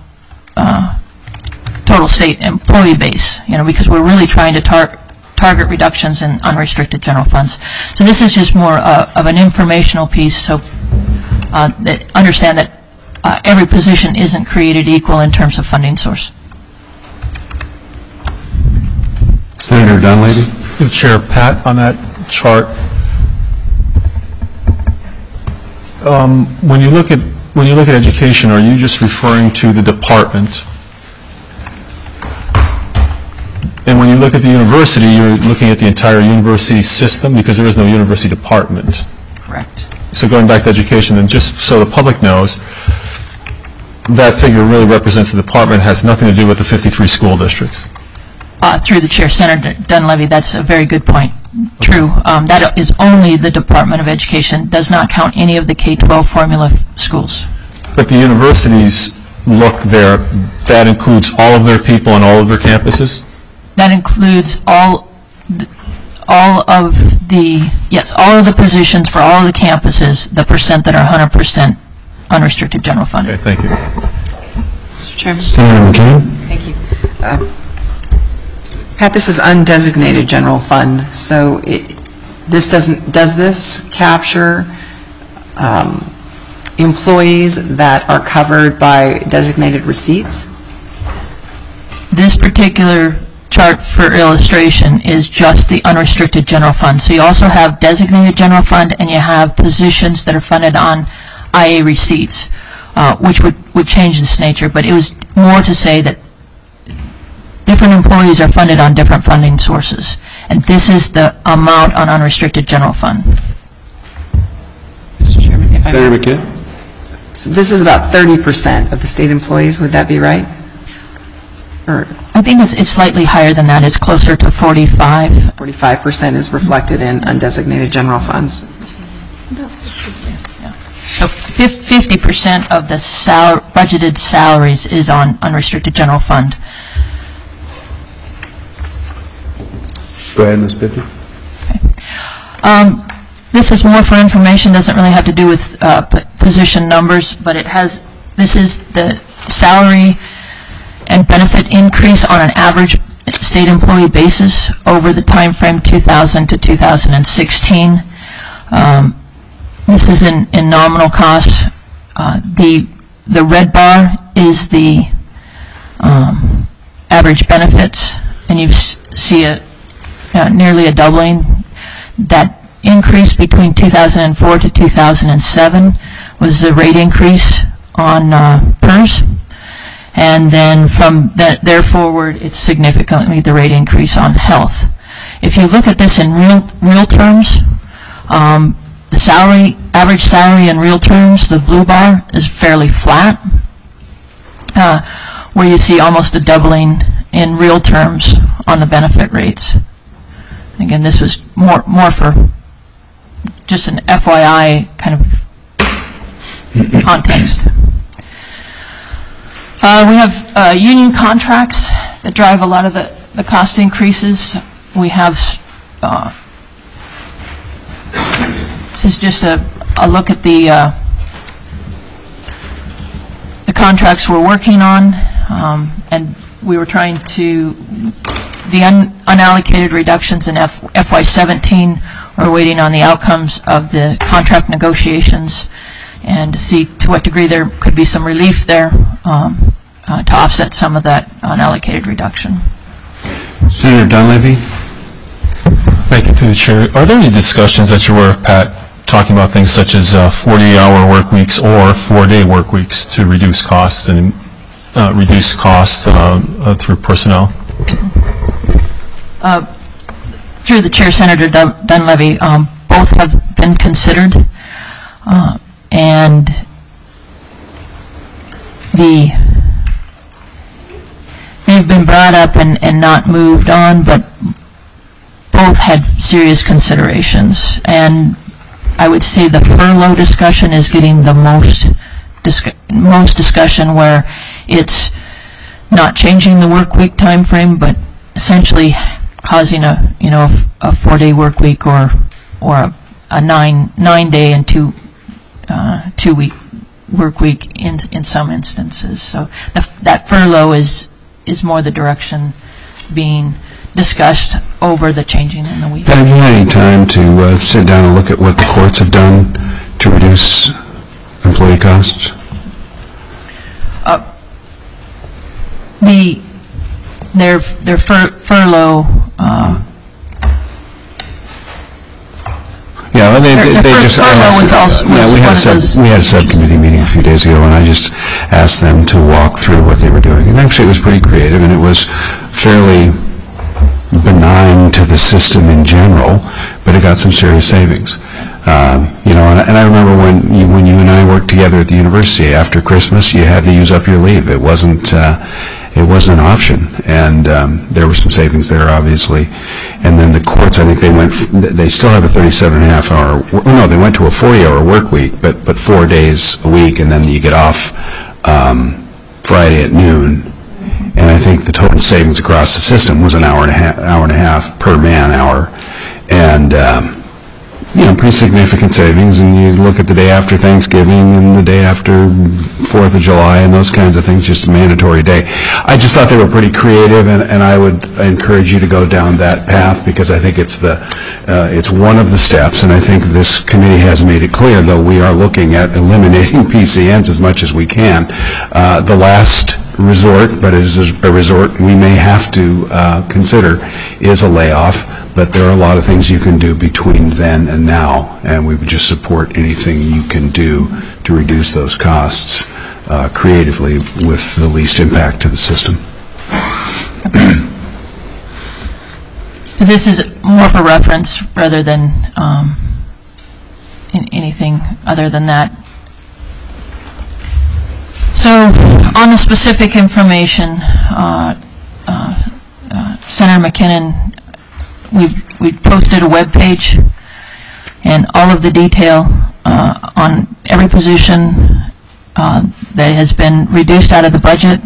total state employee base, because we're really trying to target reductions in unrestricted general funds. So this is just more of an informational piece, so that understand that every position isn't created equal in terms of funding source. Senator Dunleavy. Chair, Pat, on that chart, when you look at education, are you just referring to the department? And when you look at the university, you're looking at the entire university system, because there is no university department. Correct. So going back to education, and just so the public knows, that figure really represents the department, has nothing to do with the 53 school districts. Through the chair, Senator Dunleavy, that's a very good point. True. That is only the Department of Education, does not count any of the K-12 formula schools. But the universities look there, that includes all of their people on all of their campuses? That includes all of the positions for all of the campuses, the percent that are 100% unrestricted general funded. Okay, thank you. Mr. Chairman. Senator McCain. Thank you. Pat, this is undesignated general fund, so does this capture employees that are covered by designated receipts? This particular chart for illustration is just the unrestricted general fund. So you also have designated general fund, and you have positions that are funded on IA receipts, which would change this nature. But it was more to say that different employees are funded on different funding sources, and this is the amount on unrestricted general fund. Mr. Chairman, if I may. Senator McKinn. So this is about 30% of the state employees, would that be right? Or I think it's slightly higher than that. It's closer to 45. 45% is reflected in undesignated general funds. So 50% of the budgeted salaries is on unrestricted general fund. Go ahead, Ms. Pitty. Okay. This is more for information, doesn't really have to do with position numbers, but this is the salary and benefit increase on an average state employee basis over the time frame 2000 to 2016. This is in nominal costs. The red bar is the average benefits, and you see a nearly a doubling. That increase between 2004 to 2007 was the rate increase on PERS. And then from there forward, it's significantly the rate increase on health. If you look at this in real terms, the average salary in real terms, the blue bar, is fairly flat, where you see almost a doubling in real terms on the benefit rates. Again, this was more for just an FYI kind of context. We have union contracts that drive a lot of the cost increases. We have, this is just a look at the contracts we're working on, and we were trying to, the unallocated reductions in FY17, we're waiting on the outcomes of the contract negotiations and to see to what degree there could be some relief there to offset some of that unallocated reduction. Senator Dunleavy? Thank you to the chair. Are there any discussions that you're aware of, Pat, talking about things such as 40-hour work weeks or 4-day work weeks to reduce costs and reduce costs through personnel? Through the chair, Senator Dunleavy, both have been considered, and they've been brought up and not moved on, but both had serious considerations. And I would say the furlough discussion is getting the most discussion, where it's not changing the work week time frame, but essentially causing a 4-day work week or a 9-day and 2-week work week in some instances. So that furlough is more the direction being discussed over the changing in the week. Have you had any time to sit down and look at what the courts have done to reduce employee costs? Their furlough. Yeah, well, they just asked. We had a subcommittee meeting a few days ago, and I just asked them to walk through what they were doing. And actually, it was pretty creative, and it was fairly benign to the system in general, but it got some serious savings. And I remember when you and I worked together at the university after Christmas, you had to use up your leave. It wasn't an option, and there were some savings there, obviously. And then the courts, I think they still have a 37.5 hour. No, they went to a 40-hour work week, but 4 days a week, and then you get off Friday at noon. And I think the total savings across the system was an hour and a half per man hour, and pretty significant savings. And you look at the day after Thanksgiving and the day after 4th of July and those kinds of things, just a mandatory day. I just thought they were pretty creative, and I would encourage you to go down that path, because I think it's one of the steps, and I think this committee has made it clear, though we are looking at eliminating PCNs as much as we can. The last resort, but it is a resort we may have to consider, is a layoff, but there are a lot of things you can do between then and now, and we would just support anything you can do to reduce those costs creatively with the least impact to the system. This is more for reference rather than anything other than that. So on the specific information, Senator McKinnon, we've posted a web page, and all of the detail on every position that has been reduced out of the budget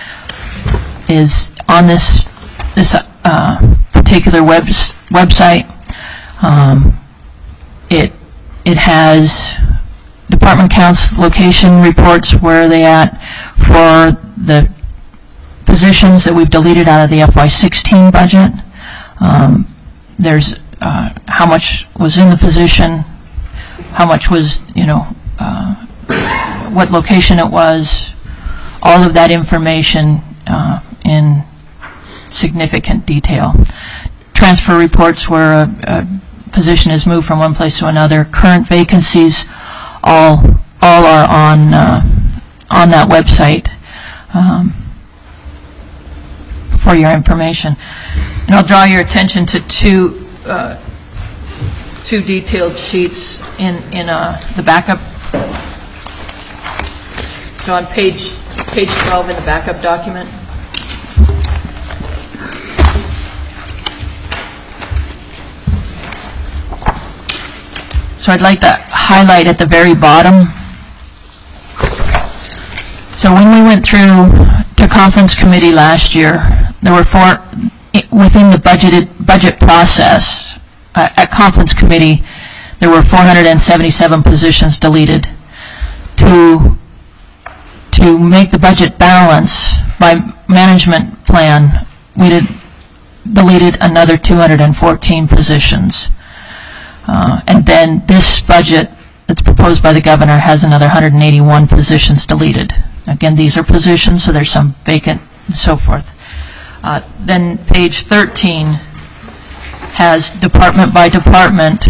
is on this particular website. It has department counts, location reports, where are they at for the positions that we've deleted out of the FY16 budget. There's how much was in the position, how much was, what location it was, all of that information in significant detail. transfer reports where a position is moved from one place to another. Current vacancies, all are on that website for your information. And I'll draw your attention to two detailed sheets in the backup. So on page 12 in the backup document. So I'd like to highlight at the very bottom. So when we went through to conference committee last year, there were within the budget process at conference committee, there were 477 positions deleted. To make the budget balance by management plan, we deleted another 214 positions. And then this budget that's proposed by the governor has another 181 positions deleted. Again, these are positions, so there's some vacant and so forth. Then page 13 has department by department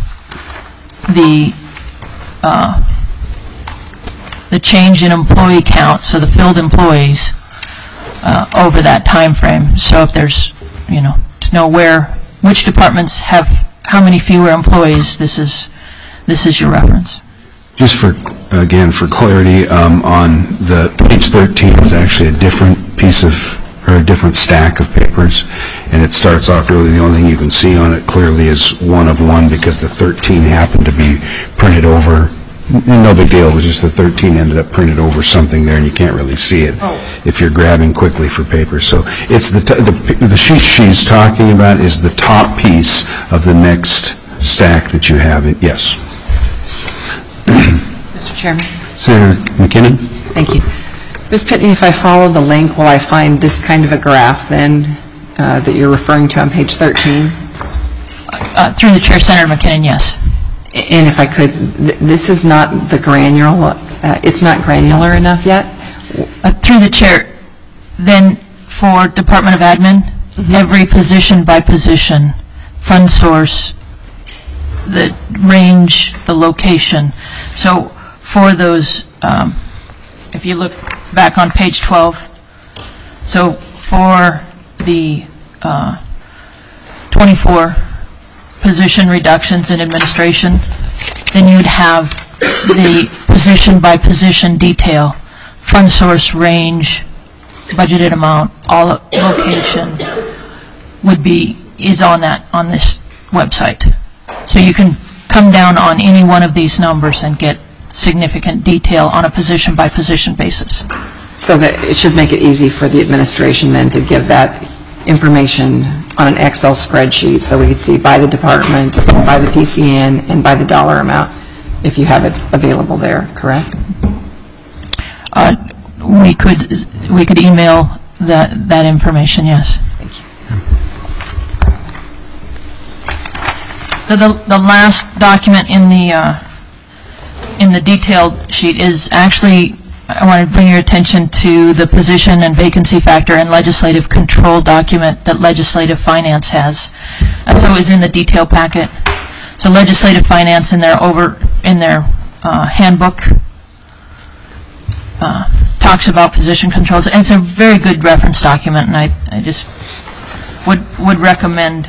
the change in employee count, so the filled employees over that time frame. So if there's, to know which departments have how many fewer employees, this is your reference. Just for clarity, on the page 13 is actually a different a different stack of papers, and it starts off really the only thing you can see on it clearly is 1 of 1 because the 13 happened to be printed over. No big deal, it was just the 13 ended up printed over something there and you can't really see it if you're grabbing quickly for paper. So it's the sheet she's talking about is the top piece of the next stack that you have. Yes. Mr. Chairman. Senator McKinnon? Thank you. Ms. Pitney, if I follow the link, will I find this kind of a graph then that you're referring to on page 13? Through the chair, Senator McKinnon, yes. And if I could, this is not the granular, it's not granular enough yet? Through the chair, then for Department of Admin, every position by position, fund source, the range, the location. So for those, if you look back on page 12, so for the 24 position reductions in administration, then you'd have the position by position detail, fund source, range, budgeted amount, all location is on this website. So you can come down on any one of these numbers and get significant detail on a position by position basis. So that it should make it easy for the administration then to give that information on an Excel spreadsheet so we could see by the department, by the PCN, and by the dollar amount if you have it available there, correct? We could email that information, yes. Thank you. So the last document in the detailed sheet is actually, I want to bring your attention to the position and vacancy factor and legislative control document that Legislative Finance has. So it's in the detail packet. So Legislative Finance in their handbook talks about position controls. And it's a very good reference document, and I just would recommend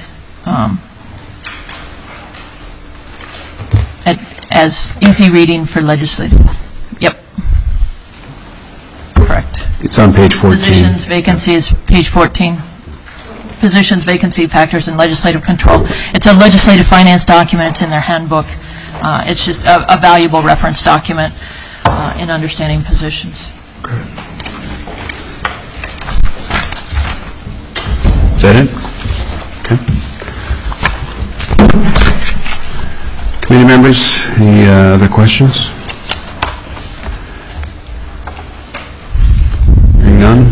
as easy reading for legislative. Yep. Correct. It's on page 14. Positions, vacancy is page 14. Positions, vacancy factors, and legislative control. It's a legislative finance document. It's in their handbook. It's just a valuable reference document in understanding positions. Is that it? Okay. Committee members, any other questions? Hearing none?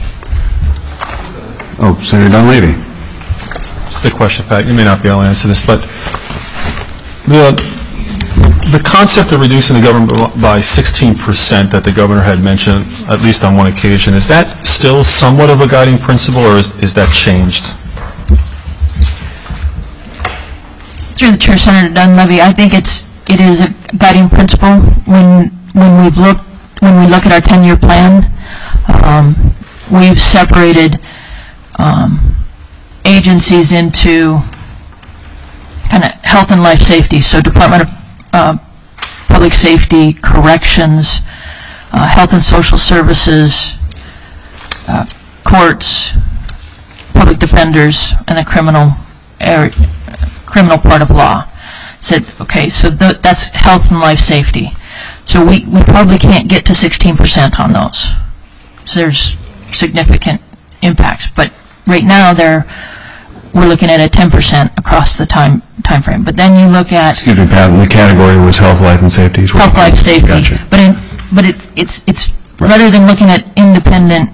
Oh, Senator Dunleavy. Just a question, Pat. You may not be able to answer this, but the concept of reducing the government by 16% that the governor had mentioned, at least on one occasion, is that still somewhat of a guiding principle, or is that changed? Through the chair, Senator Dunleavy, I think it is a guiding principle when we look at our 10-year plan. We've separated agencies into kind of health and life safety, so Department of Public Safety, Corrections, Health and Social Services, courts, public defenders, and the criminal part of law. Said, okay, so that's health and life safety. So we probably can't get to 16% on those. So there's significant impacts. But right now we're looking at a 10% across the time frame. But then you look at... Excuse me, Pat, the category was health, life, and safety. Health, life, safety. Gotcha. But it's rather than looking at independent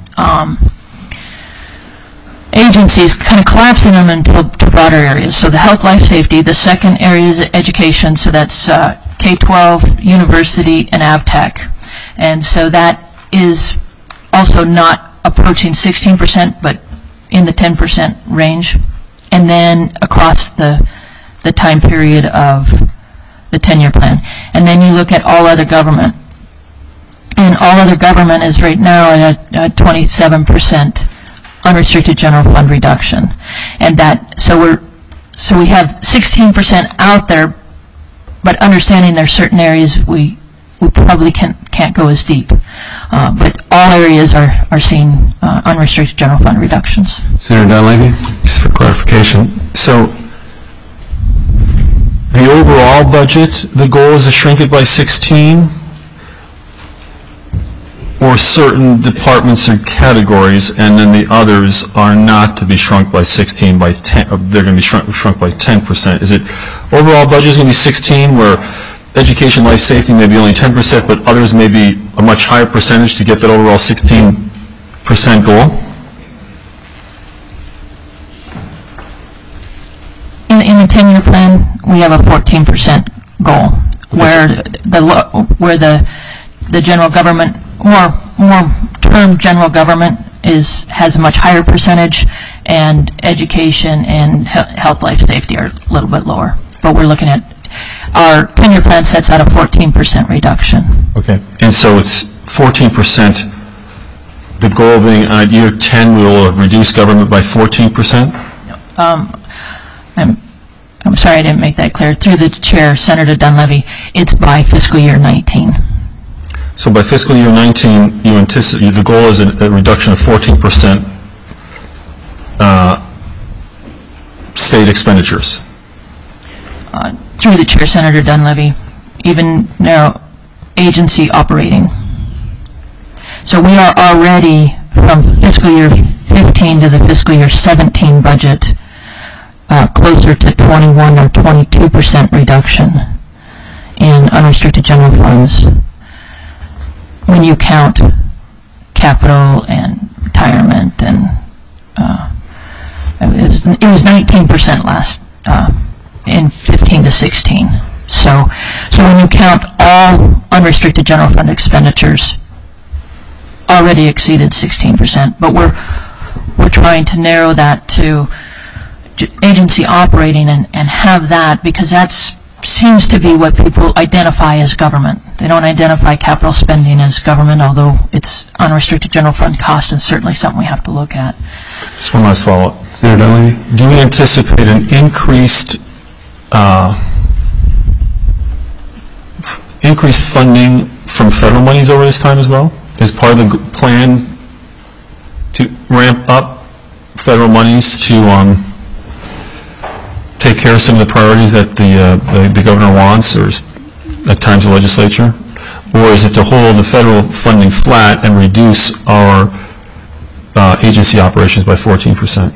agencies, kind of collapsing them into broader areas. So the health, life, safety. The second area is education. So that's K-12, university, and AvTech. And so that is also not approaching 16%, but in the 10% range. And then across the time period of the 10-year plan. And then you look at all other government. And all other government is right now at a 27% unrestricted general fund reduction. And so we have 16% out there, but understanding there's certain areas we probably can't go as deep. But all areas are seeing unrestricted general fund reductions. Senator Dunleavy? Just for clarification, so the overall budget, the goal is to shrink it by 16, or certain departments or categories, and then the others are not to be shrunk by 16, by 10, they're going to be shrunk by 10%. Is it overall budget is going to be 16, where education, life safety may be only 10%, but others may be a much higher percentage to get that overall 16% goal? In the 10-year plan, we have a 14% goal, where the general government, more term general government has a much higher percentage, and education and health, life, safety are a little bit lower. But we're looking at our 10-year plan sets out a 14% reduction. Okay, and so it's 14%. The goal being at year 10 we will have reduced government by 14%. I'm sorry I didn't make that clear. Through the chair, Senator Dunleavy, it's by fiscal year 19. So by fiscal year 19, you anticipate the goal is a reduction of 14% state expenditures. Through the chair, Senator Dunleavy, even now agency operating. So we are already from fiscal year 15 to the fiscal year 17 budget closer to 21 or 22% reduction in unrestricted general funds when you count capital and retirement, and it was 19% last in 15 to 16. So when you count all unrestricted general fund expenditures, already exceeded 16%. But we're trying to narrow that to agency operating and have that, because that seems to be what people identify as government. They don't identify capital spending as government, although it's unrestricted general fund cost and certainly something we have to look at. Just one last follow-up. Senator Dunleavy? Do we anticipate an increased funding from federal monies over this time as well? Is part of the plan to ramp up federal monies to take care of some of the priorities that the governor wants, or at times the legislature? Or is it to hold the federal funding flat and reduce our agency operations by 14%?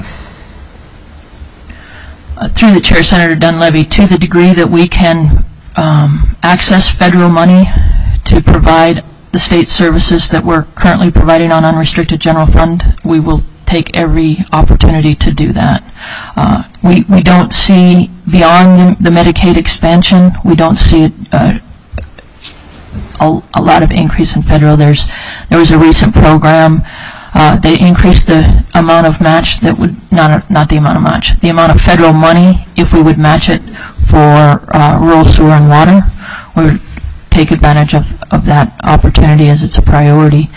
Through the chair, Senator Dunleavy, to the degree that we can access federal money to provide the state services that we're currently providing on unrestricted general fund, we will take every opportunity to do that. We don't see, beyond the Medicaid expansion, we don't see a lot of increase in federal. There was a recent program They increased the amount of match that would, not the amount of match, the amount of federal money, if we would match it for rural sewer and water. We would take advantage of that opportunity as it's a priority.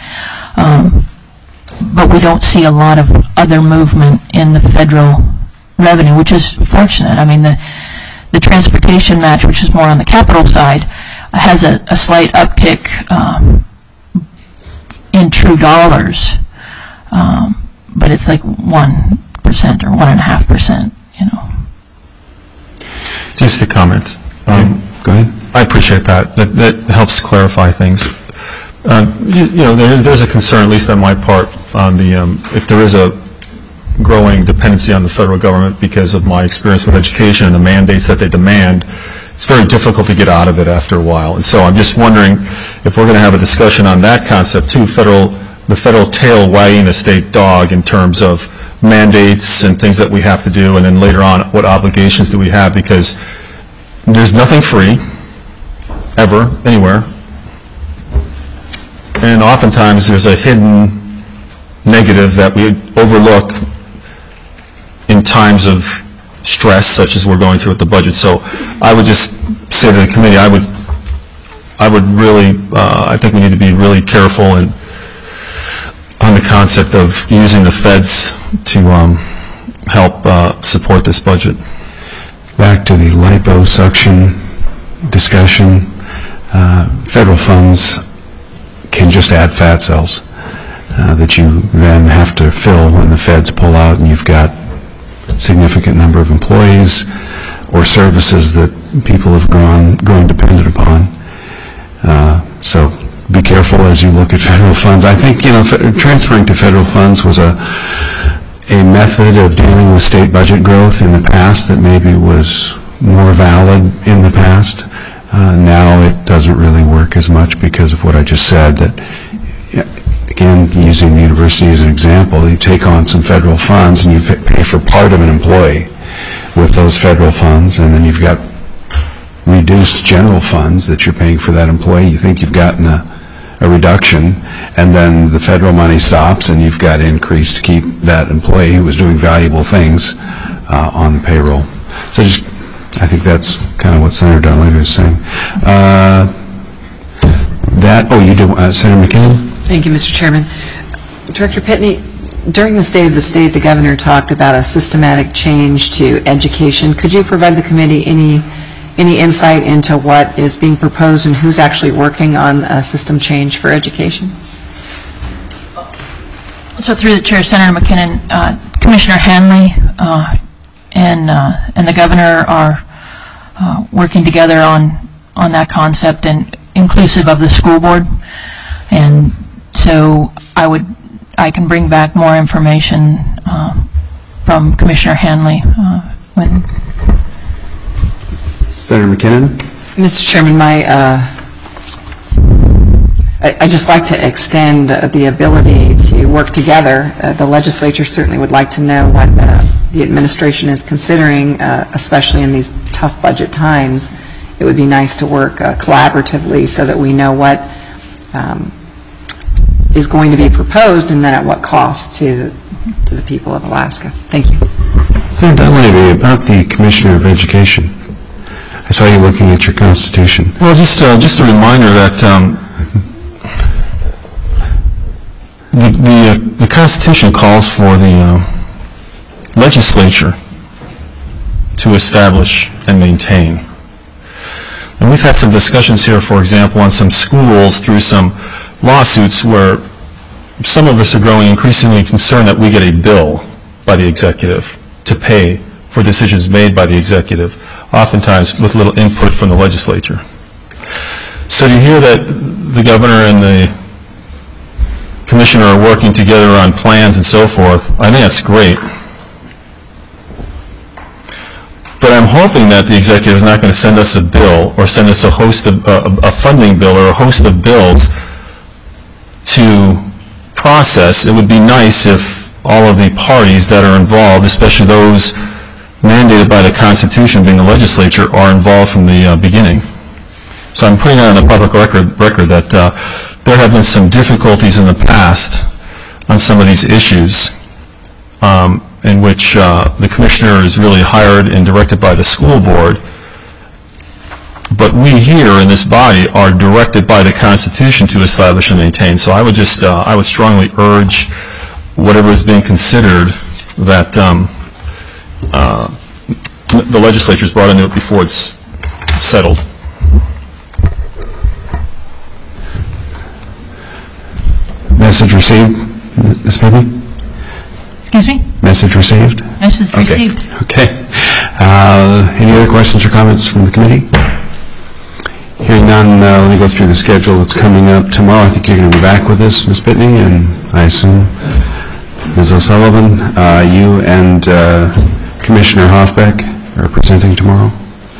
But we don't see a lot of other movement in the federal revenue, which is fortunate. I mean, the transportation match, which is more on the capital side, has a slight uptick in true dollars, but it's like 1% or 1.5%, you know. Just a comment. Go ahead. I appreciate that. That helps clarify things. You know, there's a concern, at least on my part, on the if there is a growing dependency on the federal government because of my experience with education and the mandates that they demand, it's very difficult to get out of it after a while. And so I'm just wondering if we're going to have a discussion on that concept too, the federal tail wagging the state dog in terms of mandates and things that we have to do, and then later on, what obligations do we have, because there's nothing free, ever, anywhere. And oftentimes there's a hidden negative that we overlook in times of stress, such as we're going through with the budget. So I would just say to the committee, I would really, I think we need to be really careful and on the concept of using the feds to help support this budget. Back to the liposuction discussion, federal funds can just add fat cells that you then have to fill when the feds pull out and you've got a significant number of employees or services that people have grown dependent upon. So be careful as you look at federal funds. I think, you know, transferring to federal funds was a method of dealing with state budget growth in the past that maybe was more valid in the past. Now it doesn't really work as much because of what I just said, that, again, using the university as an example, you take on some federal funds and you pay for part of an employee with those federal funds, and then you've got reduced general funds that you're paying for that employee. You think you've gotten a reduction, and then the federal money stops and you've got increase to keep that employee who was doing valuable things on the payroll. So just, I think that's kind of what Senator Dunleavy was saying. Senator McKinnon? Thank you, Mr. Chairman. Director Pitney, during the State of the State, the governor talked about a systematic change to education. Could you provide the committee any insight into what is being proposed and who's actually working on a system change for education? So through the chair, Senator McKinnon, Commissioner Hanley and the governor are working together on that concept, and inclusive of the school board. And so I can bring back more information from Commissioner Hanley when. Senator McKinnon? Mr. Chairman, I'd just like to extend the ability to work together. The legislature certainly would like to know what the administration is considering, especially in these tough budget times. It would be nice to work collaboratively so that we know what is going to be proposed and then at what cost to the people of Alaska. Thank you. Senator Dunleavy, about the Commissioner of Education. I saw you looking at your Constitution. Well, just a reminder that the Constitution calls for the legislature to establish and maintain. And we've had some discussions here, for example, on some schools through some lawsuits where some of us are growing increasingly concerned that we get a bill by the executive to pay for decisions made by the executive, oftentimes with little input from the legislature. So to hear that the governor and the commissioner are working together on plans and so forth, I think that's great. But I'm hoping that the executive is not going to send us a bill or send us a host of a funding bill or a host of bills to process. It would be nice if all of the parties that are involved, especially those mandated by the Constitution, being the legislature, are involved from the beginning. So I'm putting that on the public record that there have been some difficulties in the past on some of these issues, in which the commissioner is really hired and directed by the school board, but we here in this body are directed by the Constitution to establish and maintain. So I would just, I would strongly urge whatever is being considered that the legislature's brought into it before it's settled. Message received, Ms. Pitney? Excuse me? Message received? Message received. Okay. Any other questions or comments from the committee? Hearing none, let me go through the schedule that's coming up tomorrow. I think you're going to be back with us, Ms. Pitney, and I assume Ms. O'Sullivan, you and Commissioner Hoffbeck are presenting tomorrow.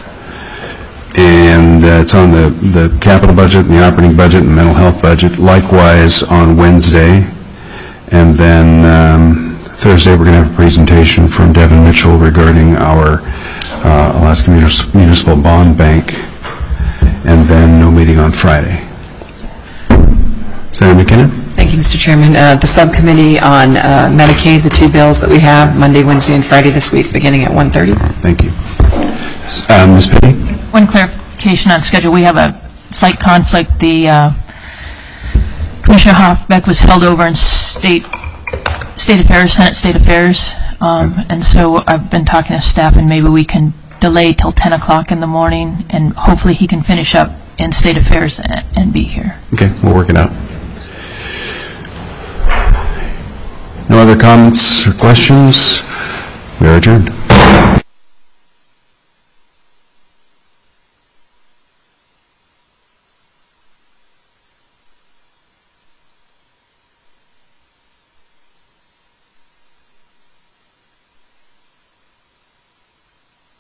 And it's on the capital budget and the operating budget and mental health budget. Likewise on Wednesday. And then Thursday we're going to have a presentation from Devin Mitchell regarding our Alaska Municipal Bond Bank. And then no meeting on Friday. Senator McKinnon? Thank you, Mr. Chairman. The subcommittee on Medicaid, the 2 bills that we have, Monday, Wednesday, and Friday this week, beginning at 1:30. Thank you. Ms. Pitney? One clarification on schedule. We have a slight conflict. The Commissioner Hoffbeck was held over in State Affairs, Senate State Affairs, and so I've been talking to staff, and maybe we can delay till 10 o'clock in the morning, and hopefully he can finish up in State Affairs and be here. Okay, we'll work it out. No other comments or questions? We are adjourned.